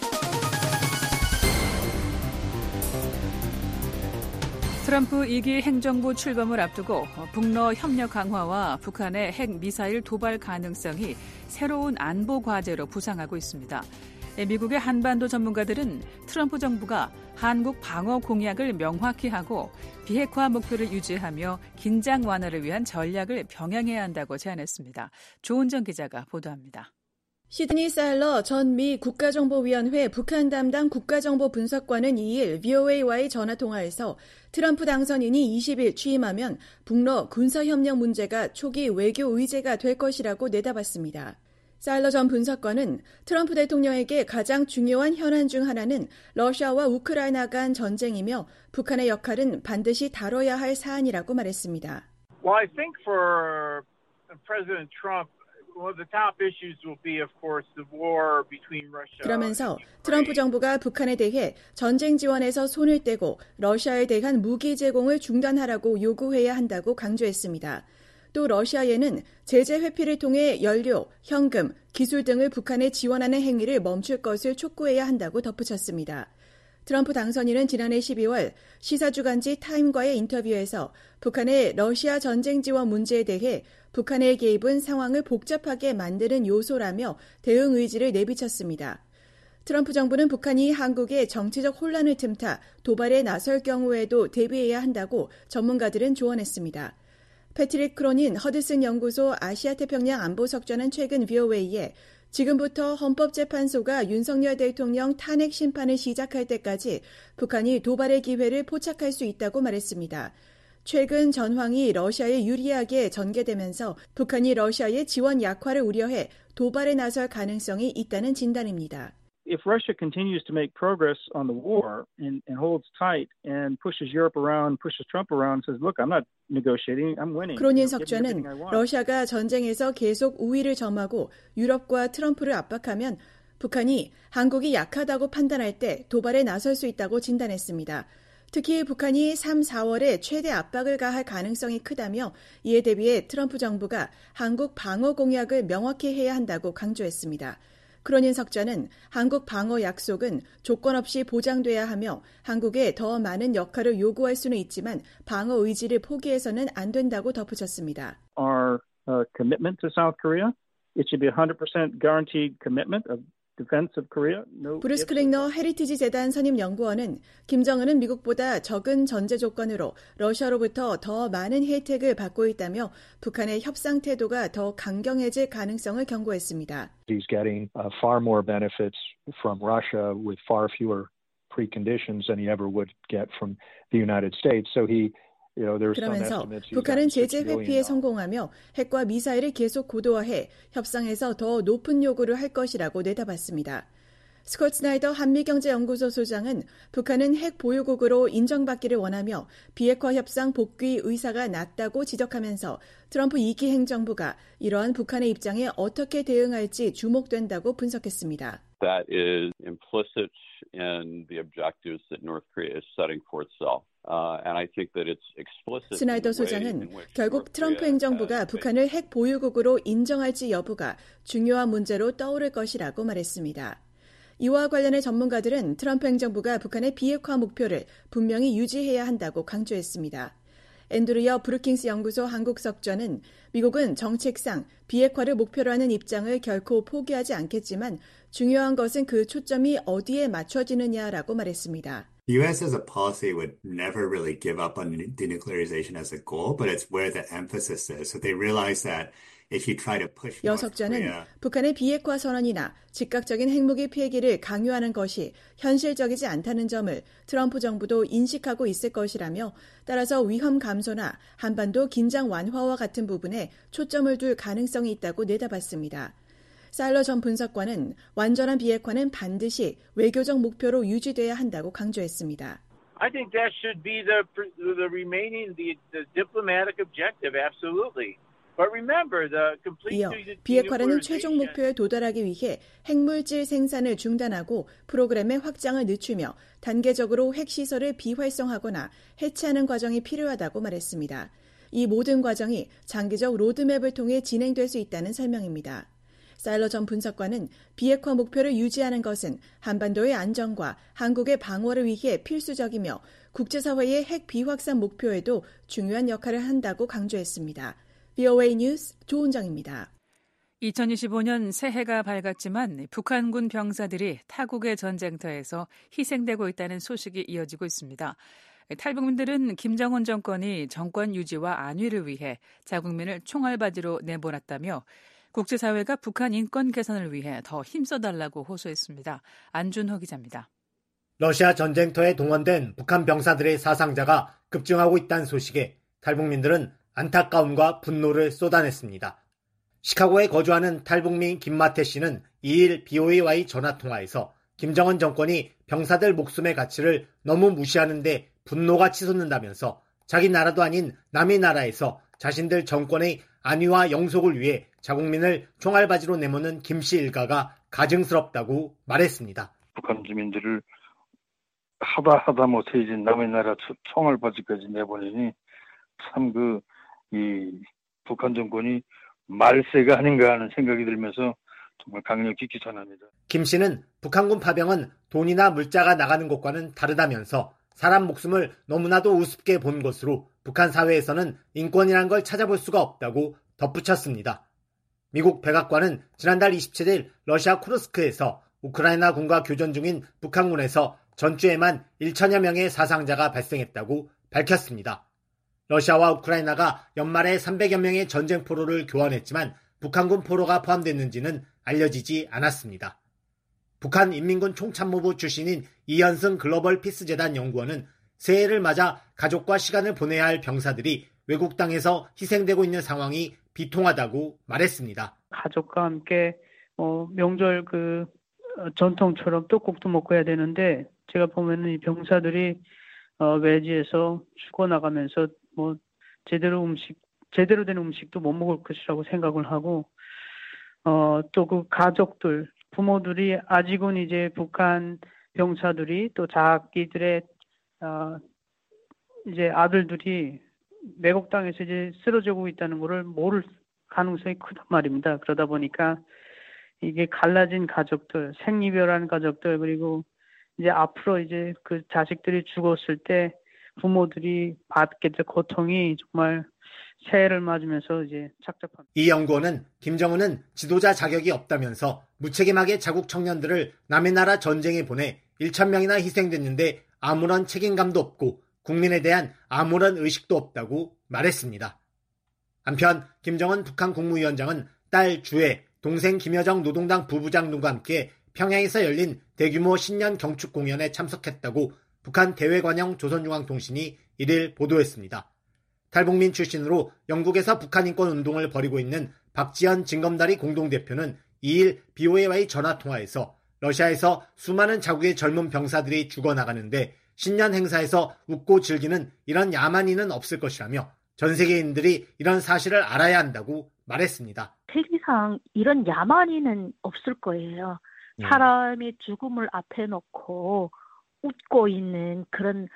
트럼프 이 기 행정부 출범을 앞두고 북러 협력 강화와 북한의 핵 미사일 도발 가능성이 새로운 안보 과제로 부상하고 있습니다. 미국의 한반도 전문가들은 트럼프 정부가 한국 방어 공약을 명확히 하고 비핵화 목표를 유지하며 긴장 완화를 위한 전략을 병행해야 한다고 제안했습니다. 조은정 기자가 보도합니다. 시드니 사일러 전 미 국가정보위원회 북한 담당 국가정보분석관은 이 일 브이오에이와의 전화통화에서 트럼프 당선인이 이십 일 취임하면 북러 군사협력 문제가 초기 외교 의제가 될 것이라고 내다봤습니다. 사일러 전 분석관은 트럼프 대통령에게 가장 중요한 현안 중 하나는 러시아와 우크라이나 간 전쟁이며 북한의 역할은 반드시 다뤄야 할 사안이라고 말했습니다. Well, I think for President Trump, one of the top issues will be, of course, the war between Russia. 그러면서 트럼프 정부가 북한에 대해 전쟁 지원에서 손을 떼고 러시아에 대한 무기 제공을 중단하라고 요구해야 한다고 강조했습니다. 또 러시아에는 제재 회피를 통해 연료, 현금, 기술 등을 북한에 지원하는 행위를 멈출 것을 촉구해야 한다고 덧붙였습니다. 트럼프 당선인은 지난해 십이월 시사주간지 타임과의 인터뷰에서 북한의 러시아 전쟁 지원 문제에 대해 북한의 개입은 상황을 복잡하게 만드는 요소라며 대응 의지를 내비쳤습니다. 트럼프 정부는 북한이 한국의 정치적 혼란을 틈타 도발에 나설 경우에도 대비해야 한다고 전문가들은 조언했습니다. 패트릭 크로닌 허드슨 연구소 아시아태평양 안보석좌는 최근 브이오에이에 지금부터 헌법재판소가 윤석열 대통령 탄핵 심판을 시작할 때까지 북한이 도발의 기회를 포착할 수 있다고 말했습니다. 최근 전황이 러시아에 유리하게 전개되면서 북한이 러시아의 지원 약화를 우려해 도발에 나설 가능성이 있다는 진단입니다. if Russia continues to make progress on the war and, and holds tight and pushes Europe around, pushes Trump around, and says, look, I'm not negotiating, I'm winning. 크로닌 석좌는 러시아가 전쟁에서 계속 우위를 점하고 유럽과 트럼프를 압박하면 북한이 한국이 약하다고 판단할 때 도발에 나설 수 있다고 진단했습니다. 특히 북한이 삼, 사월에 최대 압박을 가할 가능성이 크다며 이에 대비해 트럼프 정부가 한국 방어 공약을 명확히 해야 한다고 강조했습니다. 크로닌 석좌는 한국 방어 약속은 조건 없이 보장돼야 하며 한국에 더 많은 역할을 요구할 수는 있지만 방어 의지를 포기해서는 안 된다고 덧붙였습니다. Our uh, commitment to South Korea, it should be one hundred percent guaranteed commitment of defense of Korea. No 브루스 클링너 헤리티지 재단 선임 연구원은 김정은은 미국보다 적은 전제 조건으로 러시아로부터 더 많은 혜택을 받고 있다며 북한의 협상 태도가 더 강경해질 가능성을 경고했습니다. He's getting uh, far more benefits from Russia with far fewer preconditions than he ever would get from the United States. So he 그러면서 북한은 제재 회피에 성공하며 핵과 미사일을 계속 고도화해 협상에서 더 높은 요구를 할 것이라고 내다봤습니다. 스콧 스나이더 한미경제연구소 소장은 북한은 핵 보유국으로 인정받기를 원하며 비핵화 협상 복귀 의사가 낮다고 지적하면서 트럼프 이 기 행정부가 이러한 북한의 입장에 어떻게 대응할지 주목된다고 분석했습니다. That is implicit in the objectives that North Korea is setting for itself. Uh, and I think that it's explicit. 스나이더 소장은 결국 트럼프 행정부가 북한을 핵 보유국으로 인정할지 여부가 중요한 문제로 떠오를 것이라고 말했습니다. 이와 관련해 전문가들은 트럼프 행정부가 북한의 비핵화 목표를 분명히 유지해야 한다고 강조했습니다. 앤드루여 브루킹스 연구소 한국 석좌는 미국은 정책상 비핵화를 목표로 하는 입장을 결코 포기하지 않겠지만 중요한 것은 그 초점이 어디에 맞춰지느냐라고 말했습니다. The U S as a policy would never really give up on denuclearization as a goal, but it's where the emphasis is. So they realize that if you try to push 여 석좌는 북한의 비핵화 선언이나 즉각적인 핵무기 폐기를 강요하는 것이 현실적이지 않다는 점을 트럼프 정부도 인식하고 있을 것이라며 따라서 위험 감소나 한반도 긴장 완화와 같은 부분에 초점을 둘 가능성이 있다고 내다봤습니다. 사일러 전 분석관은 완전한 비핵화는 반드시 외교적 목표로 유지돼야 한다고 강조했습니다. I think that should be the the remaining the, the diplomatic objective, absolutely. But remember the complete 이어 비핵화라는 최종 목표에 도달하기 위해 핵물질 생산을 중단하고 프로그램의 확장을 늦추며 단계적으로 핵시설을 비활성화하거나 해체하는 과정이 필요하다고 말했습니다. 이 모든 과정이 장기적 로드맵을 통해 진행될 수 있다는 설명입니다. 사일러 전 분석관은 비핵화 목표를 유지하는 것은 한반도의 안정과 한국의 방어를 위해 필수적이며 국제사회의 핵 비확산 목표에도 중요한 역할을 한다고 강조했습니다. 브이오에이 뉴스 조은정입니다. 이천이십오 년 새해가 밝았지만 북한군 병사들이 타국의 전쟁터에서 희생되고 있다는 소식이 이어지고 있습니다. 탈북민들은 김정은 정권이 정권 유지와 안위를 위해 자국민을 총알바지로 내보냈다며 국제사회가 북한 인권 개선을 위해 더 힘써달라고 호소했습니다. 안준호 기자입니다. 러시아 전쟁터에 동원된 북한 병사들의 사상자가 급증하고 있다는 소식에 탈북민들은 안타까움과 분노를 쏟아냈습니다. 시카고에 거주하는 탈북민 김마태 씨는 이 일 브이오에이와의 전화통화에서 김정은 정권이 병사들 목숨의 가치를 너무 무시하는데 분노가 치솟는다면서 자기 나라도 아닌 남의 나라에서 자신들 정권의 안위와 영속을 위해 자국민을 총알바지로 내모는 김 씨 일가가 가증스럽다고 말했습니다. 북한 주민들을 하다 하다 못해 이제 남의 나라 총알바지까지 내보내니 참 그 이 북한 정권이 말세가 아닌가 하는 생각이 들면서 정말 강력히 기천합니다. 김 씨는 북한군 파병은 돈이나 물자가 나가는 것과는 다르다면서 사람 목숨을 너무나도 우습게 본 것으로 북한 사회에서는 인권이란 걸 찾아볼 수가 없다고 덧붙였습니다. 미국 백악관은 지난달 이십칠 일 러시아 쿠르스크에서 우크라이나 군과 교전 중인 북한군에서 전주에만 천여 명의 사상자가 발생했다고 밝혔습니다. 러시아와 우크라이나가 연말에 삼백여 명의 전쟁 포로를 교환했지만 북한군 포로가 포함됐는지는 알려지지 않았습니다. 북한 인민군 총참모부 출신인 이현승 글로벌 피스재단 연구원은 새해를 맞아 가족과 시간을 보내야 할 병사들이 외국 땅에서 희생되고 있는 상황이 비통하다고 말했습니다. 가족과 함께 어, 명절 그 전통처럼 떡국도 먹고 해야 되는데 제가 보면은 이 병사들이 어, 외지에서 죽어나가면서 뭐 제대로 음식 제대로 된 음식도 못 먹을 것이라고 생각을 하고 어, 또 그 가족들 부모들이 아직은 이제 북한 병사들이 또 자기들의 어, 이제 아들들이 매국 땅에서 이제 쓰러지고 있다는 것을 모를 가능성이 크단 말입니다. 그러다 보니까 이게 갈라진 가족들, 생이별한 가족들, 그리고 이제 앞으로 이제 그 자식들이 죽었을 때 부모들이 받게 될 고통이 정말 새해를 맞으면서 이제 착잡합니다. 이 연구원은 김정은은 지도자 자격이 없다면서 무책임하게 자국 청년들을 남의 나라 전쟁에 보내 천 명이나 희생됐는데 아무런 책임감도 없고 국민에 대한 아무런 의식도 없다고 말했습니다. 한편 김정은 북한 국무위원장은 딸 주애, 동생 김여정 노동당 부부장 등과 함께 평양에서 열린 대규모 신년 경축 공연에 참석했다고 북한 대외관영 조선중앙통신이 일일 보도했습니다. 탈북민 출신으로 영국에서 북한 인권 운동을 벌이고 있는 박지현 진검다리 공동대표는 이일 비오에이와의 전화통화에서 러시아에서 수많은 자국의 젊은 병사들이 죽어나가는데 신년 행사에서 웃고 즐기는 이런 야만인은 없을 것이라며 전 세계인들이 이런 사실을 알아야 한다고 말했습니다. 세계상 이런 야만인은 없을 거예요. 네. 사람의 죽음을 앞에 놓고 웃고 있는 그런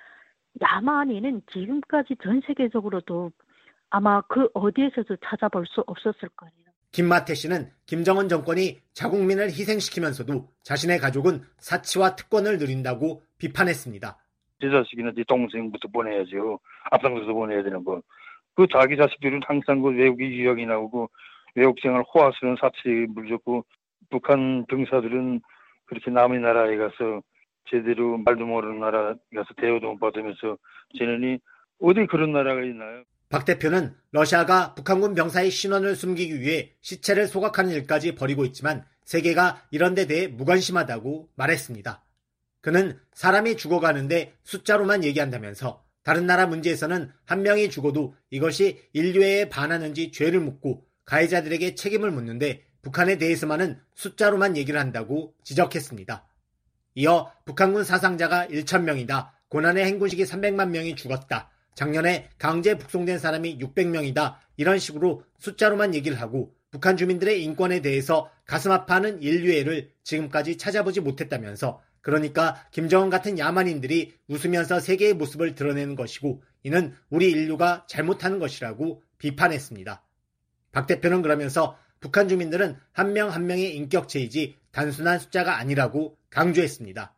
야만인은 지금까지 전 세계적으로도 아마 그 어디에서도 찾아볼 수 없었을 거예요. 김마태 씨는 김정은 정권이 자국민을 희생시키면서도 자신의 가족은 사치와 특권을 누린다고 비판했습니다. 제 자식이나 제 동생부터 보내야죠. 앞장서서 보내야 되는 거. 그 자기 자식들은 항상 그 외국에 유학이 나오고 외국생활 호화스러운 사치에 물렸고 북한 병사들은 그렇게 남의 나라에 가서 제대로 말도 모르는 나라에 가서 대우도 못 받으면서 쟤네는 어디 그런 나라가 있나요? 박 대표는 러시아가 북한군 병사의 신원을 숨기기 위해 시체를 소각하는 일까지 벌이고 있지만 세계가 이런 데 대해 무관심하다고 말했습니다. 그는 사람이 죽어가는데 숫자로만 얘기한다면서 다른 나라 문제에서는 한 명이 죽어도 이것이 인류애에 반하는지 죄를 묻고 가해자들에게 책임을 묻는데 북한에 대해서만은 숫자로만 얘기를 한다고 지적했습니다. 이어 북한군 사상자가 천 명이다. 고난의 행군식이 삼백만 명이 죽었다. 작년에 강제 북송된 사람이 육백 명이다. 이런 식으로 숫자로만 얘기를 하고 북한 주민들의 인권에 대해서 가슴 아파하는 인류애를 지금까지 찾아보지 못했다면서 그러니까 김정은 같은 야만인들이 웃으면서 세계의 모습을 드러내는 것이고 이는 우리 인류가 잘못하는 것이라고 비판했습니다. 박 대표는 그러면서 북한 주민들은 한 명 한 명의 인격체이지 단순한 숫자가 아니라고 강조했습니다.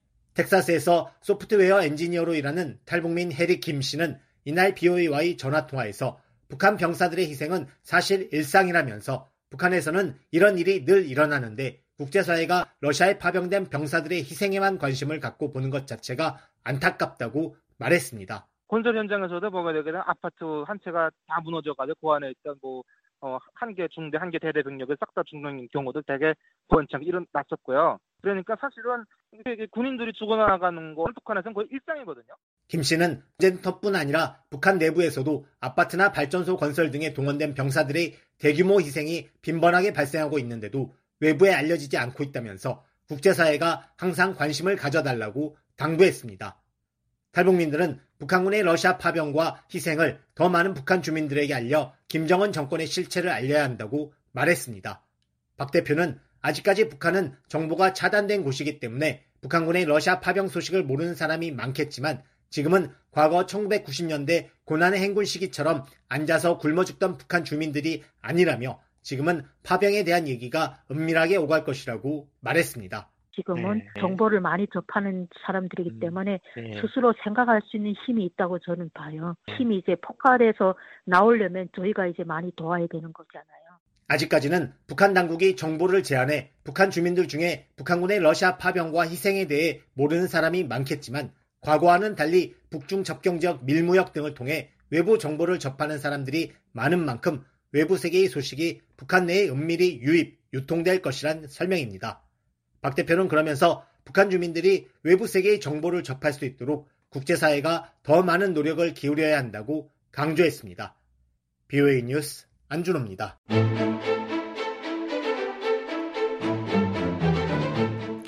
텍사스에서 소프트웨어 엔지니어로 일하는 탈북민 해리 김 씨는 이날 비오에이와의 전화통화에서 북한 병사들의 희생은 사실 일상이라면서 북한에서는 이런 일이 늘 일어나는데 국제사회가 러시아에 파병된 병사들의 희생에만 관심을 갖고 보는 것 자체가 안타깝다고 말했습니다. 건설 현장에서도 보게 되면 아파트 한 채가 다 무너져가지고 그 안에 있던 뭐 어, 한 개 중대, 한 개 대대 병력을 싹 다 죽는 경우도 되게 번창 일어났었고요. 그러니까 사실은 군인들이 죽어나가는 건 북한에서는 거의 일상이거든요. 김 씨는 전쟁터뿐 아니라 북한 내부에서도 아파트나 발전소 건설 등에 동원된 병사들의 대규모 희생이 빈번하게 발생하고 있는데도 외부에 알려지지 않고 있다면서 국제사회가 항상 관심을 가져달라고 당부했습니다. 탈북민들은 북한군의 러시아 파병과 희생을 더 많은 북한 주민들에게 알려 김정은 정권의 실체를 알려야 한다고 말했습니다. 박 대표는 아직까지 북한은 정보가 차단된 곳이기 때문에 북한군의 러시아 파병 소식을 모르는 사람이 많겠지만 지금은 과거 천구백구십 년대 고난의 행군 시기처럼 앉아서 굶어 죽던 북한 주민들이 아니라며 지금은 파병에 대한 얘기가 은밀하게 오갈 것이라고 말했습니다. 지금은 네. 정보를 많이 접하는 사람들이기 음, 때문에 네. 스스로 생각할 수 있는 힘이 있다고 저는 봐요. 힘이 이제 폭발해서 나오려면 저희가 이제 많이 도와야 되는 거잖아요. 아직까지는 북한 당국이 정보를 제안해 북한 주민들 중에 북한군의 러시아 파병과 희생에 대해 모르는 사람이 많겠지만 과거와는 달리 북중 접경지역 밀무역 등을 통해 외부 정보를 접하는 사람들이 많은 만큼 외부 세계의 소식이 북한 내에 은밀히 유입, 유통될 것이란 설명입니다. 박 대표는 그러면서 북한 주민들이 외부 세계의 정보를 접할 수 있도록 국제사회가 더 많은 노력을 기울여야 한다고 강조했습니다. 비오에이 뉴스 안준호입니다.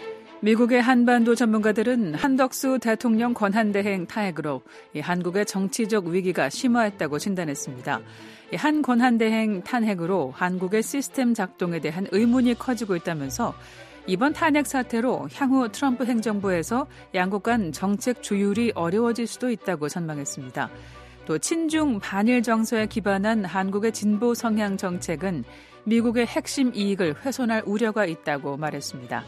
미국의 한반도 전문가들은 한덕수 대통령 권한대행 탄핵으로 한국의 정치적 위기가 심화했다고 진단했습니다. 한 권한대행 탄핵으로 한국의 시스템 작동에 대한 의문이 커지고 있다면서 이번 탄핵 사태로 향후 트럼프 행정부에서 양국 간 정책 조율이 어려워질 수도 있다고 전망했습니다. 또 친중 반일 정서에 기반한 한국의 진보 성향 정책은 미국의 핵심 이익을 훼손할 우려가 있다고 말했습니다.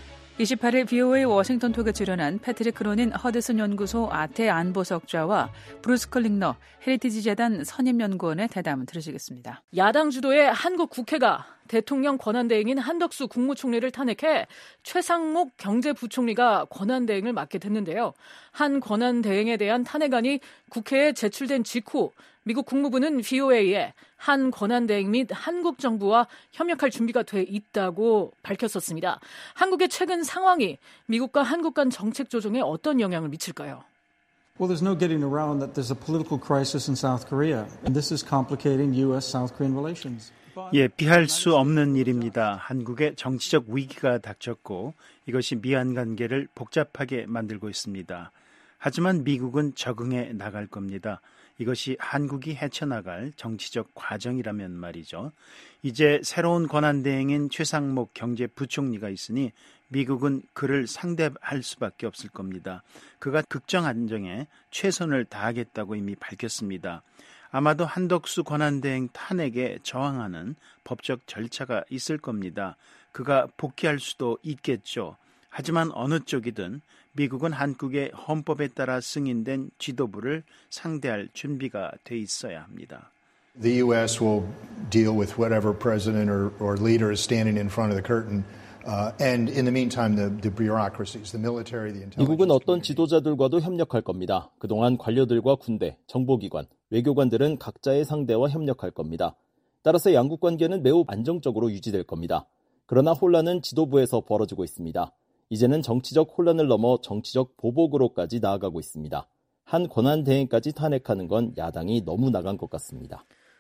이십팔일 비오에이 워싱턴 톡에 출연한 패트릭 크로닌 허드슨 연구소 아태 안보석좌와 브루스 클링너 헤리티지 재단 선임연구원의 대담을 들으시겠습니다. 야당 주도의 한국 국회가 대통령 권한대행인 한덕수 국무총리를 탄핵해 최상목 경제부총리가 권한대행을 맡게 됐는데요. 한 권한대행에 대한 탄핵안이 국회에 제출된 직후 미국 국무부는 비오에이에 한 권한대행 및 한국 정부와 협력할 준비가 돼 있다고 밝혔었습니다. 한국의 최근 상황이 미국과 한국 간 정책 조정에 어떤 영향을 미칠까요? Well, there's no getting around that there's a political crisis in South Korea, and this is complicating U S-South Korean relations. 예, 피할 수 없는 일입니다. 한국의 정치적 위기가 닥쳤고 이것이 미한 관계를 복잡하게 만들고 있습니다. 하지만 미국은 적응해 나갈 겁니다. 이것이 한국이 헤쳐나갈 정치적 과정이라면 말이죠. 이제 새로운 권한대행인 최상목 경제부총리가 있으니 미국은 그를 상대할 수밖에 없을 겁니다. 그가 국정 안정에 최선을 다하겠다고 이미 밝혔습니다. 아마도 한덕수 권한대행 탄핵에 저항하는 법적 절차가 있을 겁니다. 그가 복귀할 수도 있겠죠. 하지만 어느 쪽이든 미국은 한국의 헌법에 따라 승인된 지도부를 상대할 준비가 돼 있어야 합니다. The U S will deal with whatever president or, or leader is standing in front of the curtain. Uh, and in the meantime, the, the bureaucracies, the military, the intelligence. 미국은 어떤 지도자들과도 협력할 겁니다. 그동안 관료들과 군대, 정보기관, 외교관들은 각자의 상대와 협력할 겁니다. 따라서 양국 관계는 매우 안정적으로 유지될 겁니다. 그러나 혼란은 지도부에서 벌어지고 있습니다. 이제는 정치적 혼란을 넘어 정치적 보복으로까지 나아가고 있습니다. 한 권한대행까지 탄핵하는 건 야당이 너무 나간 것 같습니다.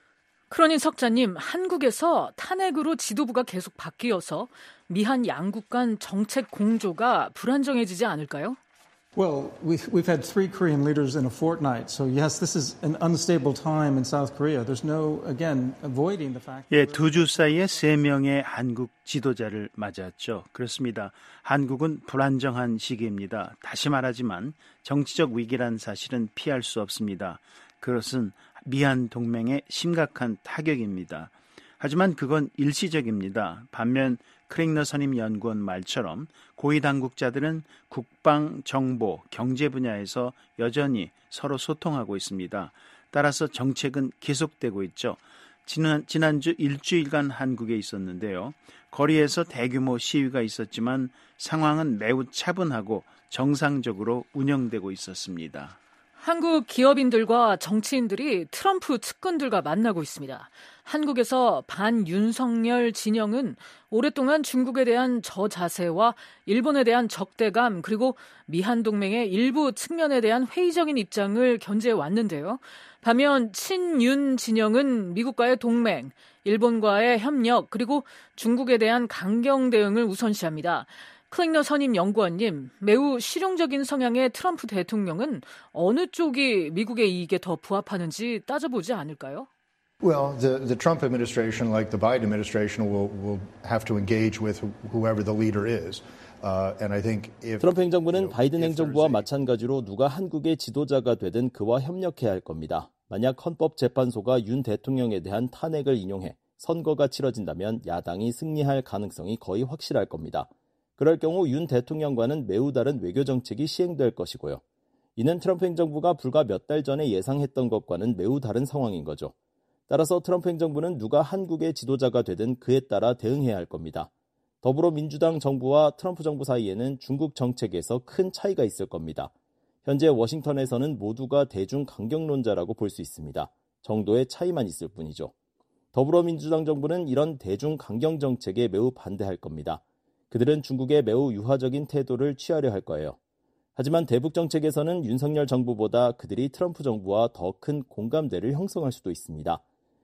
크로닌 석자님, 한국에서 탄핵으로 지도부가 계속 바뀌어서 미한 양국 간 정책 공조가 불안정해지지 않을까요? Well, we've, we've had three Korean leaders in a fortnight, so yes, this is an unstable time in South Korea. There's no, again, avoiding the fact. 예, 두 주 사이에 세 명의 한국 지도자를 맞았죠. 그렇습니다. 한국은 불안정한 시기입니다. 다시 말하지만 정치적 위기란 사실은 피할 수 없습니다. 그것은 미한 동맹의 심각한 타격입니다. 하지만 그건 일시적입니다. 반면 크링너 선임 연구원 말처럼 고위 당국자들은 국방, 정보, 경제 분야에서 여전히 서로 소통하고 있습니다. 따라서 정책은 계속되고 있죠. 지난, 지난주 일주일간 한국에 있었는데요. 거리에서 대규모 시위가 있었지만 상황은 매우 차분하고 정상적으로 운영되고 있었습니다. 한국 기업인들과 정치인들이 트럼프 측근들과 만나고 있습니다. 한국에서 반윤석열 진영은 오랫동안 중국에 대한 저자세와 일본에 대한 적대감 그리고 미한 동맹의 일부 측면에 대한 회의적인 입장을 견지해 왔는데요. 반면 친윤 진영은 미국과의 동맹, 일본과의 협력 그리고 중국에 대한 강경 대응을 우선시합니다. 클링너 선임 연구원님, 매우 실용적인 성향의 트럼프 대통령은 어느 쪽이 미국의 이익에 더 부합하는지 따져보지 않을까요? Well, the, the Trump administration, like the Biden administration, will, will have to engage with whoever the leader is. Uh, and I think if, 트럼프 행정부는 바이든 행정부와 마찬가지로 누가 한국의 지도자가 되든 그와 협력해야 할 겁니다. 만약 헌법재판소가 윤 대통령에 대한 탄핵을 인용해 선거가 치러진다면 야당이 승리할 가능성이 거의 확실할 겁니다. 그럴 경우 윤 대통령과는 매우 다른 외교 정책이 시행될 것이고요. 이는 트럼프 행정부가 불과 몇 달 전에 예상했던 것과는 매우 다른 상황인 거죠. 따라서 트럼프 행정부는 누가 한국의 지도자가 되든 그에 따라 대응해야 할 겁니다. 더불어민주당 정부와 트럼프 정부 사이에는 중국 정책에서 큰 차이가 있을 겁니다. 현재 워싱턴에서는 모두가 대중 강경론자라고 볼 수 있습니다. 정도의 차이만 있을 뿐이죠. 더불어민주당 정부는 이런 대중 강경 정책에 매우 반대할 겁니다. 그들은 중국에 매우 유화적인 태도를 취하려 할 거예요. 하지만 대북 정책에서는 윤석열 정부보다 그들이 트럼프 정부와 더 큰 공감대를 형성할 수도 있습니다.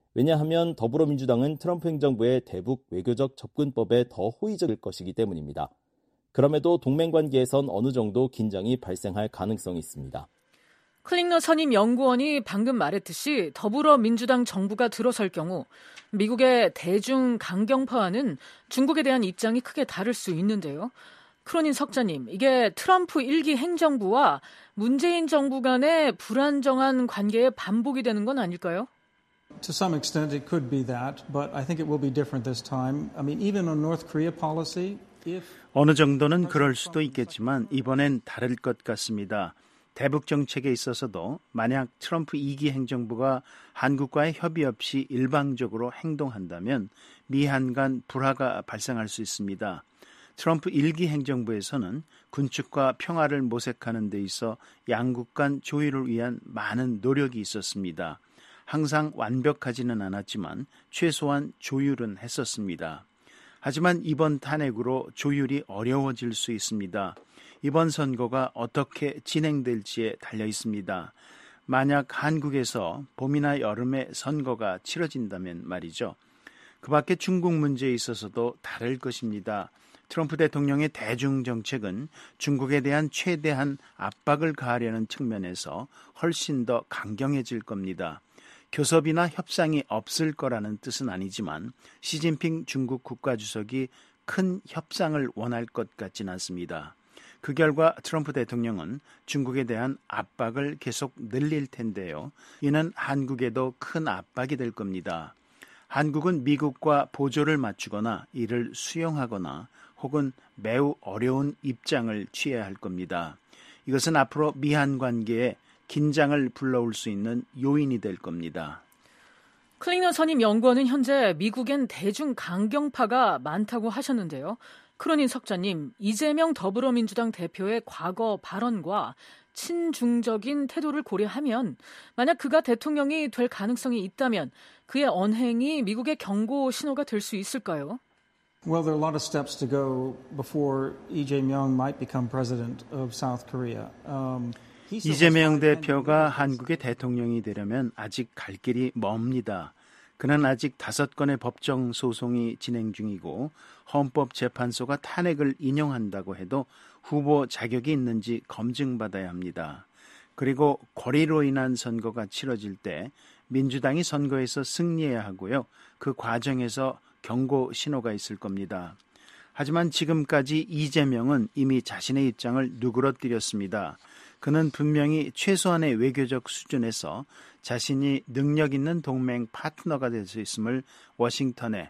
왜냐하면 더불어민주당은 트럼프 행정부의 대북 외교적 접근법에 더 호의적일 것이기 때문입니다. 그럼에도 동맹 관계에선 어느 정도 긴장이 발생할 가능성이 있습니다. 클링너 선임 연구원이 방금 말했듯이 더불어민주당 정부가 들어설 경우 미국의 대중 강경파와는 중국에 대한 입장이 크게 다를 수 있는데요. 크로닌 석자님, 이게 트럼프 일기 행정부와 문재인 정부 간의 불안정한 관계의 반복이 되는 건 아닐까요? To some extent it could be that, but I think it will be different this time. I mean, even on North Korea policy, if 어느 정도는 그럴 수도 있겠지만 이번엔 다를 것 같습니다. 대북 정책에 있어서도 만약 트럼프 이 기 행정부가 한국과의 협의 없이 일방적으로 행동한다면 미한 간 불화가 발생할 수 있습니다. 트럼프 일 기 행정부에서는 군축과 평화를 모색하는 데 있어 양국 간 조율을 위한 많은 노력이 있었습니다. 항상 완벽하지는 않았지만 최소한 조율은 했었습니다. 하지만 이번 탄핵으로 조율이 어려워질 수 있습니다. 이번 선거가 어떻게 진행될지에 달려 있습니다. 만약 한국에서 봄이나 여름에 선거가 치러진다면 말이죠. 그 밖에 중국 문제에 있어서도 다를 것입니다. 트럼프 대통령의 대중 정책은 중국에 대한 최대한 압박을 가하려는 측면에서 훨씬 더 강경해질 겁니다. 교섭이나 협상이 없을 거라는 뜻은 아니지만 시진핑 중국 국가주석이 큰 협상을 원할 것 같진 않습니다. 그 결과 트럼프 대통령은 중국에 대한 압박을 계속 늘릴 텐데요. 이는 한국에도 큰 압박이 될 겁니다. 한국은 미국과 보조를 맞추거나 이를 수용하거나 혹은 매우 어려운 입장을 취해야 할 겁니다. 이것은 앞으로 미한 관계에 긴장을 불러올 수 있는 요인이 될 겁니다. 클링너 선임 연구원은 현재 미국엔 대중 강경파가 많다고 하셨는데요. 크로닌 석자님, 이재명 더불어민주당 대표의 과거 발언과 친중적인 태도를 고려하면 만약 그가 대통령이 될 가능성이 있다면 그의 언행이 미국의 경고 신호가 될 수 있을까요? Well, there are a lot of steps to go before Lee Jae-myung might become president of South Korea. Um, 이재명 대표가 한국의 대통령이 되려면 아직 갈 길이 멉니다. 그는 아직 다섯 건의 법정 소송이 진행 중이고 헌법재판소가 탄핵을 인용한다고 해도 후보 자격이 있는지 검증받아야 합니다. 그리고 고리로 인한 선거가 치러질 때 민주당이 선거에서 승리해야 하고요. 그 과정에서 경고 신호가 있을 겁니다. 하지만 지금까지 이재명은 이미 자신의 입장을 누그러뜨렸습니다. 그는 분명히 최소한의 외교적 수준에서 자신이 능력 있는 동맹 파트너가 될 수 있음을 워싱턴에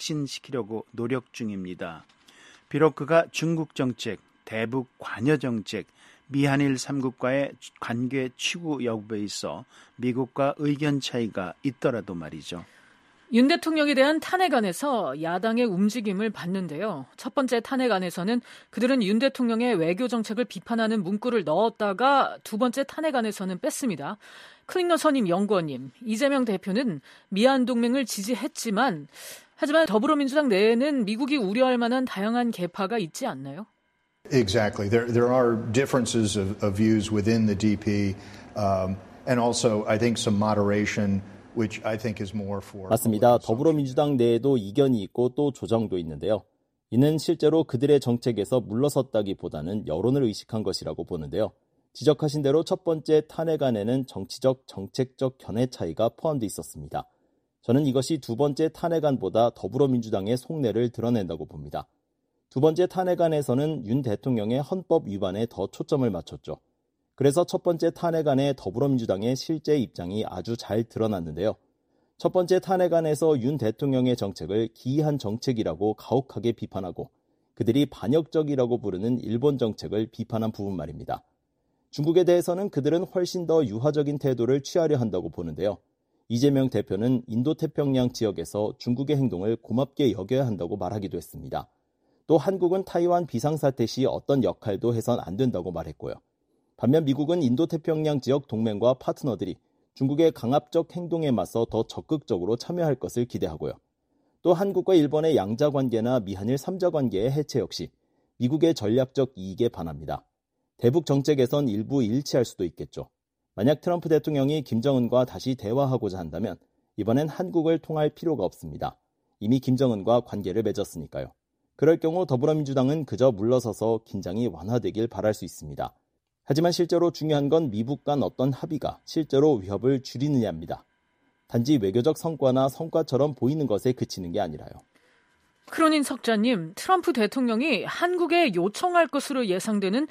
확신시키려고 노력 중입니다. 비록 그가 중국 정책, 대북 관여 정책, 미한일 삼국과의 관계 추구 여부에 있어 미국과 의견 차이가 있더라도 말이죠. 윤 대통령에 대한 탄핵안에서 야당의 움직임을 봤는데요. 첫 번째 탄핵안에서는 그들은 윤 대통령의 외교 정책을 비판하는 문구를 넣었다가 두 번째 탄핵안에서는 뺐습니다. 클링너 선임 연구원님, 이재명 대표는 미한 동맹을 지지했지만 하지만 더불어민주당 내에는 미국이 우려할 만한 다양한 계파가 있지 않나요? Exactly. There there are differences of, of views within the D P, um, and also I think some moderation. Which I think is more for 맞습니다. 더불어민주당 내에도 이견이 있고 또 조정도 있는데요. 이는 실제로 그들의 정책에서 물러섰다기보다는 여론을 의식한 것이라고 보는데요. 지적하신 대로 첫 번째 탄핵안에는 정치적, 정책적 견해 차이가 포함되어 있었습니다. 저는 이것이 두 번째 탄핵안보다 더불어민주당의 속내를 드러낸다고 봅니다. 두 번째 탄핵안에서는 윤 대통령의 헌법 위반에 더 초점을 맞췄죠. 그래서 첫 번째 탄핵안에 더불어민주당의 실제 입장이 아주 잘 드러났는데요. 첫 번째 탄핵안에서 윤 대통령의 정책을 기이한 정책이라고 가혹하게 비판하고 그들이 반역적이라고 부르는 일본 정책을 비판한 부분 말입니다. 중국에 대해서는 그들은 훨씬 더 유화적인 태도를 취하려 한다고 보는데요. 이재명 대표는 인도태평양 지역에서 중국의 행동을 고맙게 여겨야 한다고 말하기도 했습니다. 또 한국은 타이완 비상사태 시 어떤 역할도 해선 안 된다고 말했고요. 반면 미국은 인도태평양 지역 동맹과 파트너들이 중국의 강압적 행동에 맞서 더 적극적으로 참여할 것을 기대하고요. 또 한국과 일본의 양자관계나 미한일 삼자관계의 해체 역시 미국의 전략적 이익에 반합니다. 대북 정책에선 일부 일치할 수도 있겠죠. 만약 트럼프 대통령이 김정은과 다시 대화하고자 한다면 이번엔 한국을 통할 필요가 없습니다. 이미 김정은과 관계를 맺었으니까요. 그럴 경우 더불어민주당은 그저 물러서서 긴장이 완화되길 바랄 수 있습니다. 하지만 실제로 중요한 건 미북 간 어떤 합의가 실제로 위협을 줄이느냐입니다. 단지 외교적 성과나 성과처럼 보이는 것에 그치는 게 아니라요. 크로닌 석자님, 트럼프 대통령이 한국에 요청할 것으로 예상되는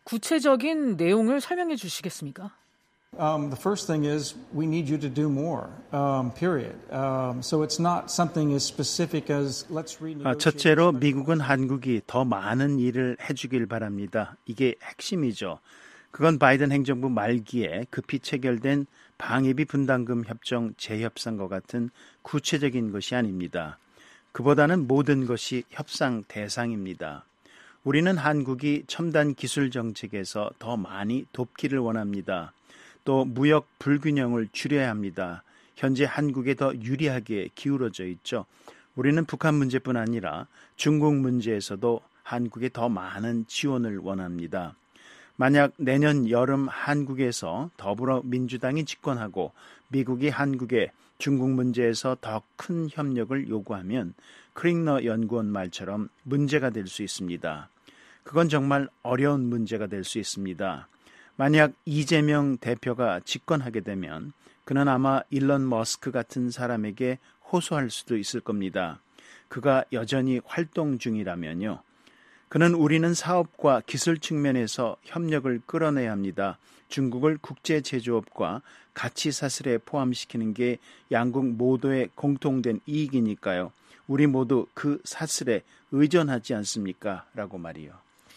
구체적인 내용을 설명해 주시겠습니까? Um, the first thing is we need you to do more, um, period. Um, so it's not something as specific as let's renegotiate. 첫째로 미국은 한국이 더 많은 일을 해주길 바랍니다. 이게 핵심이죠. 그건 바이든 행정부 말기에 급히 체결된 방위비 분담금 협정 재협상과 같은 구체적인 것이 아닙니다. 그보다는 모든 것이 협상 대상입니다. 우리는 한국이 첨단 기술 정책에서 더 많이 돕기를 원합니다. 또 무역 불균형을 줄여야 합니다. 현재 한국에 더 유리하게 기울어져 있죠. 우리는 북한 문제뿐 아니라 중국 문제에서도 한국에 더 많은 지원을 원합니다. 만약 내년 여름 한국에서 더불어민주당이 집권하고 미국이 한국에 중국 문제에서 더 큰 협력을 요구하면 크링너 연구원 말처럼 문제가 될 수 있습니다. 그건 정말 어려운 문제가 될 수 있습니다. 만약 이재명 대표가 집권하게 되면 그는 아마 일론 머스크 같은 사람에게 호소할 수도 있을 겁니다. 그가 여전히 활동 중이라면요. 그는 우리는 사업과 기술 측면에서 협력을 끌어내야 합니다. 중국을 국제 제조업과 가치 사슬에 포함시키는 게 양국 모두의 공통된 이익이니까요. 우리 모두 그 사슬에 의존하지 않습니까? 라고 말이요.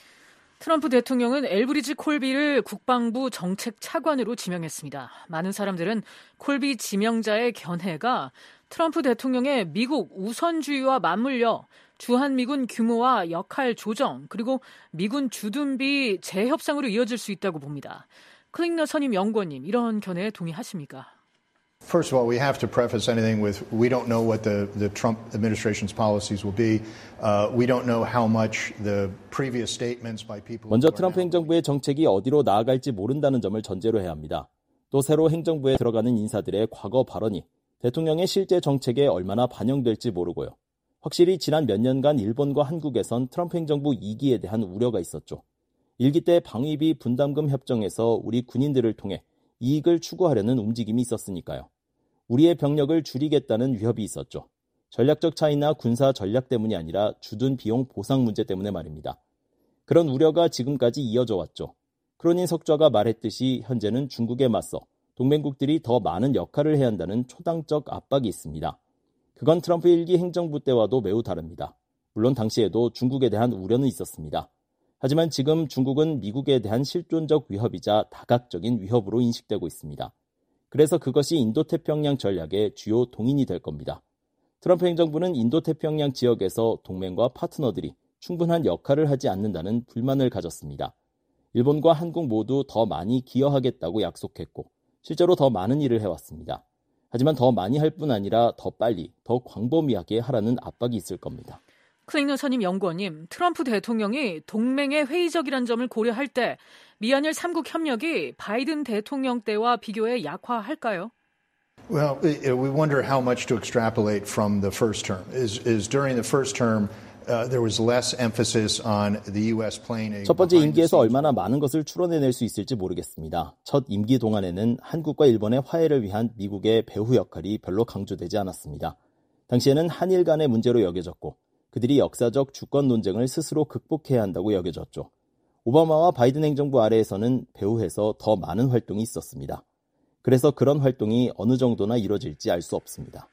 트럼프 대통령은 엘브리지 콜비를 국방부 정책 차관으로 지명했습니다. 많은 사람들은 콜비 지명자의 견해가 트럼프 대통령의 미국 우선주의와 맞물려 주한미군 규모와 역할 조정 그리고 미군 주둔비 재협상으로 이어질 수 있다고 봅니다. 클링너 선임 연구원님, 이런 견해에 동의하십니까? First of all, we have to preface anything with we don't know what the, the Trump administration's policies will be. Uh, we don't know how much the previous statements by people. 먼저 트럼프 행정부의 정책이 어디로 나아갈지 모른다는 점을 전제로 해야 합니다. 또 새로 행정부에 들어가는 인사들의 과거 발언이 대통령의 실제 정책에 얼마나 반영될지 모르고요. 확실히 지난 몇 년간 일본과 한국에선 트럼프 행정부 이 기에 대한 우려가 있었죠. 일 기 때 방위비 분담금 협정에서 우리 군인들을 통해 이익을 추구하려는 움직임이 있었으니까요. 우리의 병력을 줄이겠다는 위협이 있었죠. 전략적 차이나 군사 전략 때문이 아니라 주둔 비용 보상 문제 때문에 말입니다. 그런 우려가 지금까지 이어져 왔죠. 크로닌 석좌가 말했듯이 현재는 중국에 맞서 동맹국들이 더 많은 역할을 해야 한다는 초당적 압박이 있습니다. 그건 트럼프 일 기 행정부 때와도 매우 다릅니다. 물론 당시에도 중국에 대한 우려는 있었습니다. 하지만 지금 중국은 미국에 대한 실존적 위협이자 다각적인 위협으로 인식되고 있습니다. 그래서 그것이 인도태평양 전략의 주요 동인이 될 겁니다. 트럼프 행정부는 인도태평양 지역에서 동맹과 파트너들이 충분한 역할을 하지 않는다는 불만을 가졌습니다. 일본과 한국 모두 더 많이 기여하겠다고 약속했고 실제로 더 많은 일을 해왔습니다. 하지만 더 많이 할 뿐 아니라 더 빨리, 더 광범위하게 하라는 압박이 있을 겁니다. 클링너 선임 연구원님, 트럼프 대통령이 동맹에 회의적이란 점을 고려할 때 미한일 삼국 협력이 바이든 대통령 때와 비교해 약화할까요? Well, we wonder how much to extrapolate from the first term. Is, is during the first term uh, there was less emphasis on the U S playing a 첫 번째 임기에서 얼마나 많은 것을 추론해낼 수 있을지 모르겠습니다. 첫 임기 동안에는 한국과 일본의 화해를 위한 미국의 배후 역할이 별로 강조되지 않았습니다. 당시에는 한일 간의 문제로 여겨졌고 그들이 역사적 주권 논쟁을 스스로 극복해야 한다고 여겨졌죠. 오바마와 바이든 행정부 아래에서는 배후에서 더 많은 활동이 있었습니다. 그래서 그런 활동이 어느 정도나 이루어질지 알 수 없습니다.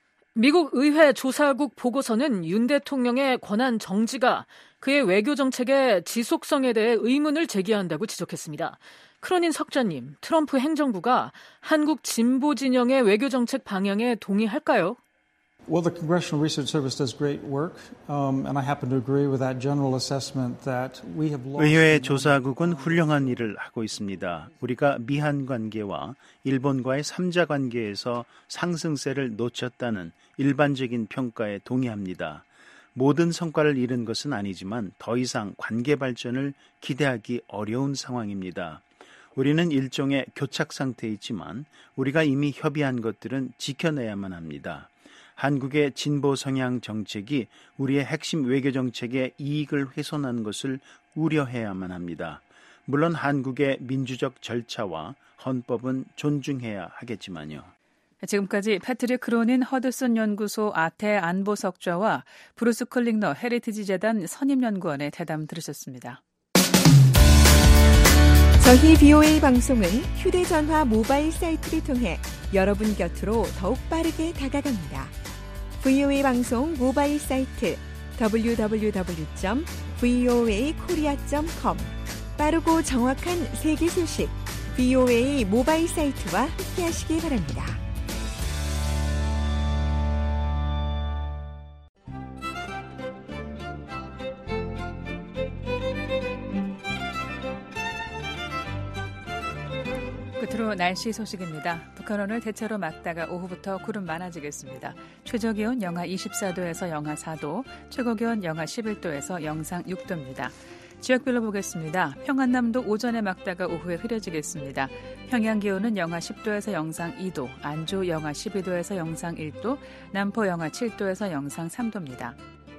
미국 의회 조사국 보고서는 윤 대통령의 권한 정지가 그의 외교 정책의 지속성에 대해 의문을 제기한다고 지적했습니다. 크로닌 석자님, 트럼프 행정부가 한국 진보 진영의 외교 정책 방향에 동의할까요? Well, the Congressional Research Service does great work, um, and I happen to agree with that general assessment that we have lost. 의회 조사국은 훌륭한 일을 하고 있습니다. 우리가 미한 관계와 일본과의 삼자 관계에서 상승세를 놓쳤다는 일반적인 평가에 동의합니다. 모든 성과를 이룬 것은 아니지만 더 이상 관계 발전을 기대하기 어려운 상황입니다. 우리는 일종의 교착 상태에 있지만 우리가 이미 협의한 것들은 지켜내야만 합니다. 한국의 진보 성향 정책이 우리의 핵심 외교 정책의 이익을 훼손하는 것을 우려해야만 합니다. 물론 한국의 민주적 절차와 헌법은 존중해야 하겠지만요. 지금까지 패트릭 크로닌 허드슨 연구소 아태 안보석좌와 브루스 컬링너 헤리티지 재단 선임연구원의 대담 들으셨습니다. 저희 비오에이 방송은 휴대전화 모바일 사이트를 통해 여러분 곁으로 더욱 빠르게 다가갑니다. 브이오에이 방송 모바일 사이트 더블유 더블유 더블유 점 브이오에이 코리아 점 컴 빠르고 정확한 세계 소식 비오에이 모바일 사이트와 함께하시기 바랍니다. 끝으로 날씨 소식입니다. 북한 오늘 대체로 맑다가 오후부터 구름 많아지겠습니다. 최저기온 영하 이십사 도에서 영하 사 도, 최고기온 영하 십일 도에서 영상 육 도입니다. 지역별로 보겠습니다. 평안남도 오전에 맑다가 오후에 흐려지겠습니다. 평양 기온은 영하 십 도에서 영상 이 도, 안주 영하 십이 도에서 영상 일 도, 남포 영하 칠 도에서 영상 삼 도입니다.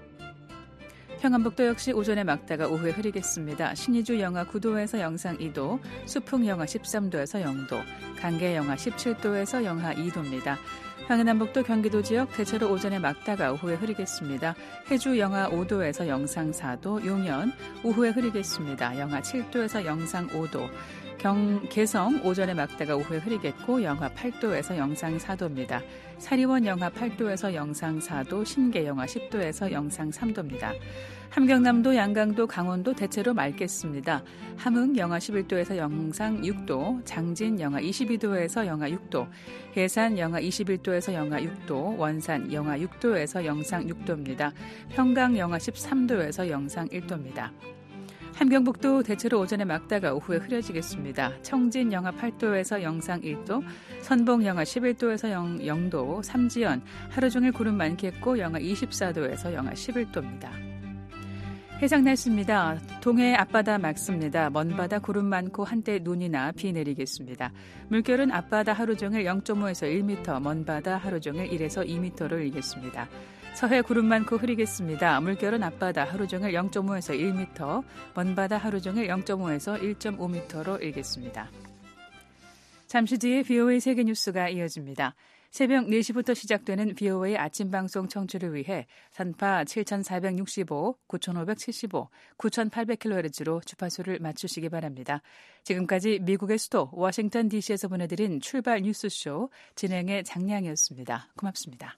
평안북도 역시 오전에 맑다가 오후에 흐리겠습니다. 신의주 영하 구 도에서 영상 이 도, 수풍 영하 십삼 도에서 영 도, 강계 영하 십칠 도에서 영하 이 도입니다. 황해남북도 경기도 지역 대체로 오전에 맑다가 오후에 흐리겠습니다. 해주 영하 오 도에서 영상 사 도, 용연 오후에 흐리겠습니다. 영하 칠 도에서 영상 오 도, 경, 개성 오전에 맑다가 오후에 흐리겠고 영하 팔 도에서 영상 사 도입니다. 사리원 영하 팔 도에서 영상 사 도, 신계 영하 십 도에서 영상 삼 도입니다. 함경남도, 양강도, 강원도 대체로 맑겠습니다. 함흥 영하 십일 도에서 영상 육 도, 장진 영하 이십이 도에서 영하 육 도, 해산 영하 이십일 도에서 영하 육 도, 원산 영하 육 도에서 영상 육 도입니다. 평강 영하 십삼 도에서 영상 일 도입니다. 함경북도 대체로 오전에 맑다가 오후에 흐려지겠습니다. 청진 영하 팔 도에서 영상 일 도, 선봉 영하 십일 도에서 영 도, 삼지연 하루 종일 구름 많겠고 영하 이십사 도에서 영하 십일 도입니다. 해상 날씨입니다. 동해 앞바다 맑습니다. 먼바다 구름 많고 한때 눈이나 비 내리겠습니다. 물결은 앞바다 하루 종일 영 점 오에서 일 미터, 먼바다 하루 종일 일에서 이 미터를 일겠습니다. 서해 구름 많고 흐리겠습니다. 물결은 앞바다 하루 종일 영 점 오에서 일 미터, 먼바다 하루 종일 영 점 오에서 일 점 오 미터로 일겠습니다. 잠시 뒤에 비오에이 세계뉴스가 이어집니다. 새벽 네 시부터 시작되는 비오에이 아침 방송 청취를 위해 산파 칠천사백육십오, 구천오백칠십오, 구천팔백 킬로헤르츠로 주파수를 맞추시기 바랍니다. 지금까지 미국의 수도 워싱턴 디씨에서 보내드린 출발 뉴스쇼 진행의 장량이었습니다. 고맙습니다.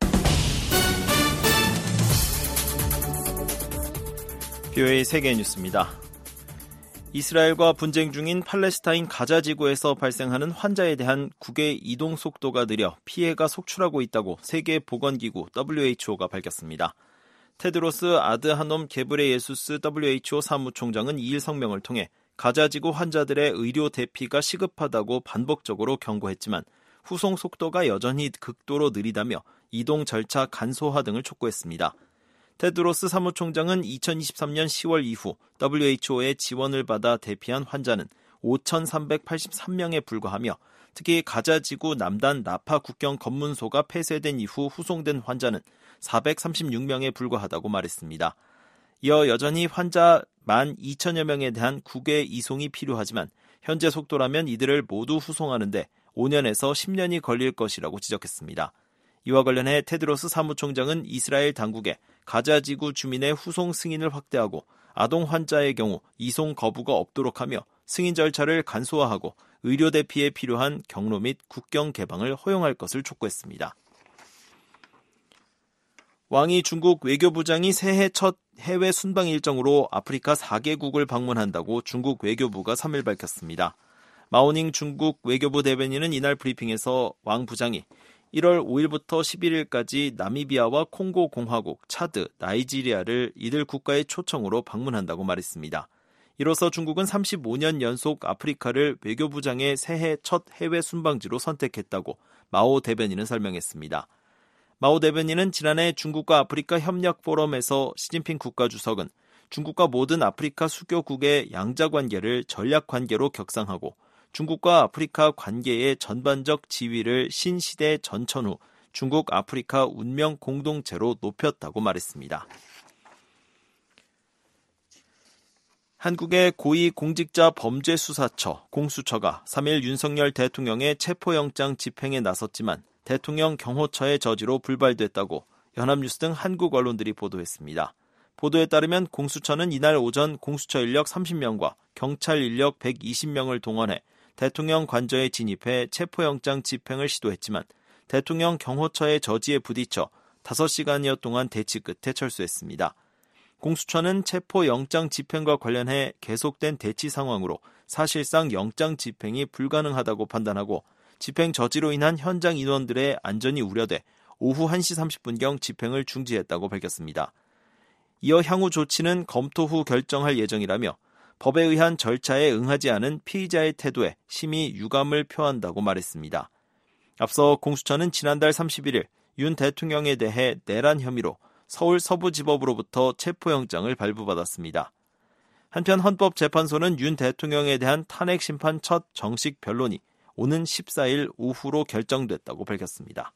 비오에이 세계뉴스입니다. 이스라엘과 분쟁 중인 팔레스타인 가자 지구에서 발생하는 환자에 대한 국외 이동 속도가 느려 피해가 속출하고 있다고 세계보건기구 더블유에이치오가 밝혔습니다. 테드로스 아드하놈 게브레예수스 더블유에이치오 사무총장은 이일 성명을 통해 가자 지구 환자들의 의료 대피가 시급하다고 반복적으로 경고했지만 후송 속도가 여전히 극도로 느리다며 이동 절차 간소화 등을 촉구했습니다. 테드로스 사무총장은 이천이십삼 년 시월 이후 더블유에이치오의 지원을 받아 대피한 환자는 오천삼백팔십삼 명에 불과하며 특히 가자지구 남단 라파 국경 검문소가 폐쇄된 이후 후송된 환자는 사백삼십육 명에 불과하다고 말했습니다. 이어 여전히 환자 만 이천여 명에 대한 국외 이송이 필요하지만 현재 속도라면 이들을 모두 후송하는데 오 년에서 십 년이 걸릴 것이라고 지적했습니다. 이와 관련해 테드로스 사무총장은 이스라엘 당국에 가자지구 주민의 후송 승인을 확대하고 아동 환자의 경우 이송 거부가 없도록 하며 승인 절차를 간소화하고 의료 대피에 필요한 경로 및 국경 개방을 허용할 것을 촉구했습니다. 왕이 중국 외교부장이 새해 첫 해외 순방 일정으로 아프리카 사 개국을 방문한다고 중국 외교부가 삼 일 밝혔습니다. 마오닝 중국 외교부 대변인은 이날 브리핑에서 왕 부장이 일월 오일부터 십일일까지 나미비아와 콩고 공화국, 차드, 나이지리아를 이들 국가의 초청으로 방문한다고 말했습니다. 이로써 중국은 삼십오 년 연속 아프리카를 외교부장의 새해 첫 해외 순방지로 선택했다고 마오 대변인은 설명했습니다. 마오 대변인은 지난해 중국과 아프리카 협력 포럼에서 시진핑 국가주석은 중국과 모든 아프리카 수교국의 양자 관계를 전략 관계로 격상하고 중국과 아프리카 관계의 전반적 지위를 신시대 전천 후 중국 아프리카 운명 공동체로 높였다고 말했습니다. 한국의 고위공직자범죄수사처 공수처가 삼 일 윤석열 대통령의 체포영장 집행에 나섰지만 대통령 경호처의 저지로 불발됐다고 연합뉴스 등 한국 언론들이 보도했습니다. 보도에 따르면 공수처는 이날 오전 공수처 인력 삼십 명과 경찰 인력 백이십 명을 동원해 대통령 관저에 진입해 체포영장 집행을 시도했지만 대통령 경호처의 저지에 부딪혀 다섯 시간여 동안 대치 끝에 철수했습니다. 공수처는 체포영장 집행과 관련해 계속된 대치 상황으로 사실상 영장 집행이 불가능하다고 판단하고 집행 저지로 인한 현장 인원들의 안전이 우려돼 오후 한 시 삼십 분경 집행을 중지했다고 밝혔습니다. 이어 향후 조치는 검토 후 결정할 예정이라며 법에 의한 절차에 응하지 않은 피의자의 태도에 심히 유감을 표한다고 말했습니다. 앞서 공수처는 지난달 삼십일 일 윤 대통령에 대해 내란 혐의로 서울 서부지법으로부터 체포영장을 발부받았습니다. 한편 헌법재판소는 윤 대통령에 대한 탄핵 심판 첫 정식 변론이 오는 십사 일 오후로 결정됐다고 밝혔습니다.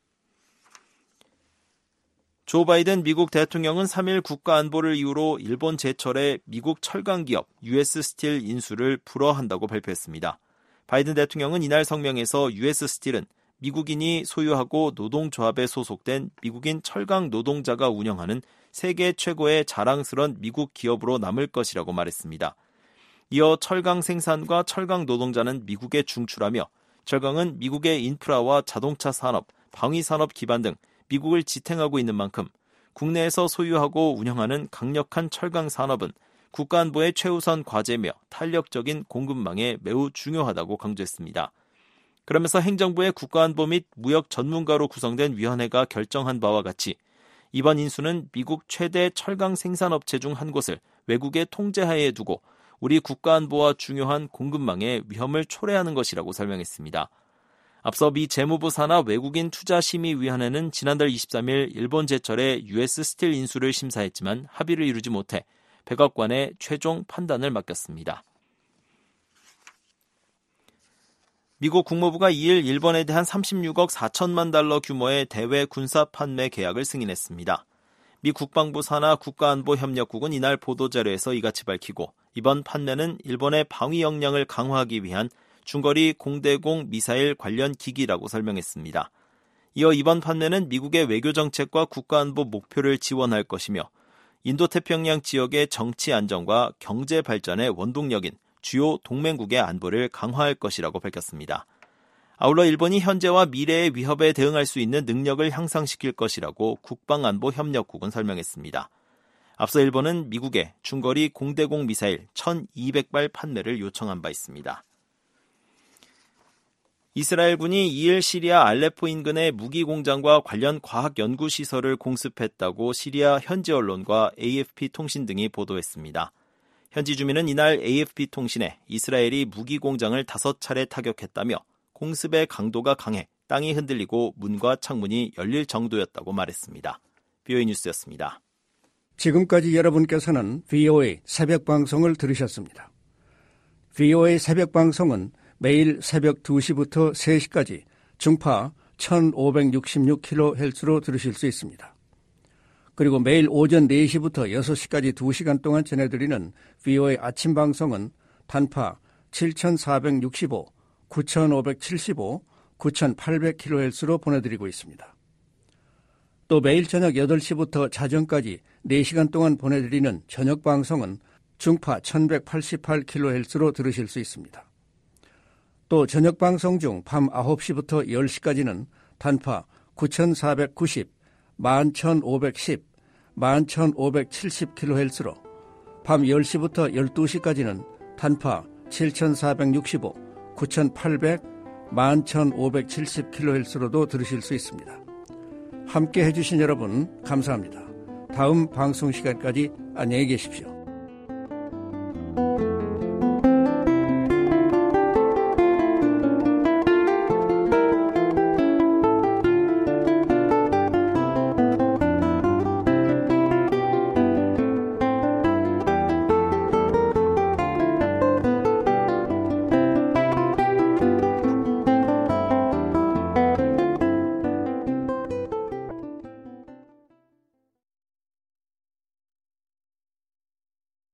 조 바이든 미국 대통령은 삼 일 국가안보를 이유로 일본 제철의 미국 철강기업 유에스 스틸 인수를 불허한다고 발표했습니다. 바이든 대통령은 이날 성명에서 유에스 스틸은 미국인이 소유하고 노동조합에 소속된 미국인 철강 노동자가 운영하는 세계 최고의 자랑스런 미국 기업으로 남을 것이라고 말했습니다. 이어 철강 생산과 철강 노동자는 미국에 중출하며 철강은 미국의 인프라와 자동차 산업, 방위 산업 기반 등 미국을 지탱하고 있는 만큼 국내에서 소유하고 운영하는 강력한 철강 산업은 국가안보의 최우선 과제며 탄력적인 공급망에 매우 중요하다고 강조했습니다. 그러면서 행정부의 국가안보 및 무역 전문가로 구성된 위원회가 결정한 바와 같이 이번 인수는 미국 최대 철강 생산업체 중 한 곳을 외국의 통제하에 두고 우리 국가안보와 중요한 공급망에 위험을 초래하는 것이라고 설명했습니다. 앞서 미 재무부 산하 외국인 투자심의위원회는 지난달 이십삼 일 일본 제철의 유에스 스틸 인수를 심사했지만 합의를 이루지 못해 백악관에 최종 판단을 맡겼습니다. 미국 국무부가 이 일 일본에 대한 삼십육억 사천만 달러 규모의 대외 군사 판매 계약을 승인했습니다. 미 국방부 산하 국가안보협력국은 이날 보도자료에서 이같이 밝히고 이번 판매는 일본의 방위 역량을 강화하기 위한 중거리 공대공 미사일 관련 기기라고 설명했습니다. 이어 이번 판매는 미국의 외교정책과 국가안보 목표를 지원할 것이며 인도태평양 지역의 정치 안정과 경제 발전의 원동력인 주요 동맹국의 안보를 강화할 것이라고 밝혔습니다. 아울러 일본이 현재와 미래의 위협에 대응할 수 있는 능력을 향상시킬 것이라고 국방안보협력국은 설명했습니다. 앞서 일본은 미국에 중거리 공대공 미사일 천이백 발 판매를 요청한 바 있습니다. 이스라엘군이 이 일 시리아 알레포 인근의 무기공장과 관련 과학연구시설을 공습했다고 시리아 현지 언론과 에이에프피 통신 등이 보도했습니다. 현지 주민은 이날 에이에프피 통신에 이스라엘이 무기공장을 다섯 차례 타격했다며 공습의 강도가 강해 땅이 흔들리고 문과 창문이 열릴 정도였다고 말했습니다. 비오에이 뉴스였습니다. 지금까지 여러분께서는 비오에이 새벽방송을 들으셨습니다. 비오에이 새벽방송은 매일 새벽 두 시부터 세 시까지 중파 천오백육십육 킬로헤르츠로 들으실 수 있습니다. 그리고 매일 오전 네 시부터 여섯 시까지 두 시간 동안 전해드리는 비오에이 아침 방송은 단파 칠천사백육십오, 구천오백칠십오, 구천팔백 킬로헤르츠로 보내드리고 있습니다. 또 매일 저녁 여덟 시부터 자정까지 네 시간 동안 보내드리는 저녁 방송은 중파 천백팔십팔 킬로헤르츠로 들으실 수 있습니다. 또 저녁 방송 중 밤 아홉 시부터 열 시까지는 단파 구천사백구십, 만 천오백십, 만 천오백칠십 킬로헤르츠로 밤 열 시부터 열두 시까지는 단파 칠천사백육십오, 구천팔백, 만 천오백칠십 킬로헤르츠로도 들으실 수 있습니다. 함께 해주신 여러분 감사합니다. 다음 방송 시간까지 안녕히 계십시오.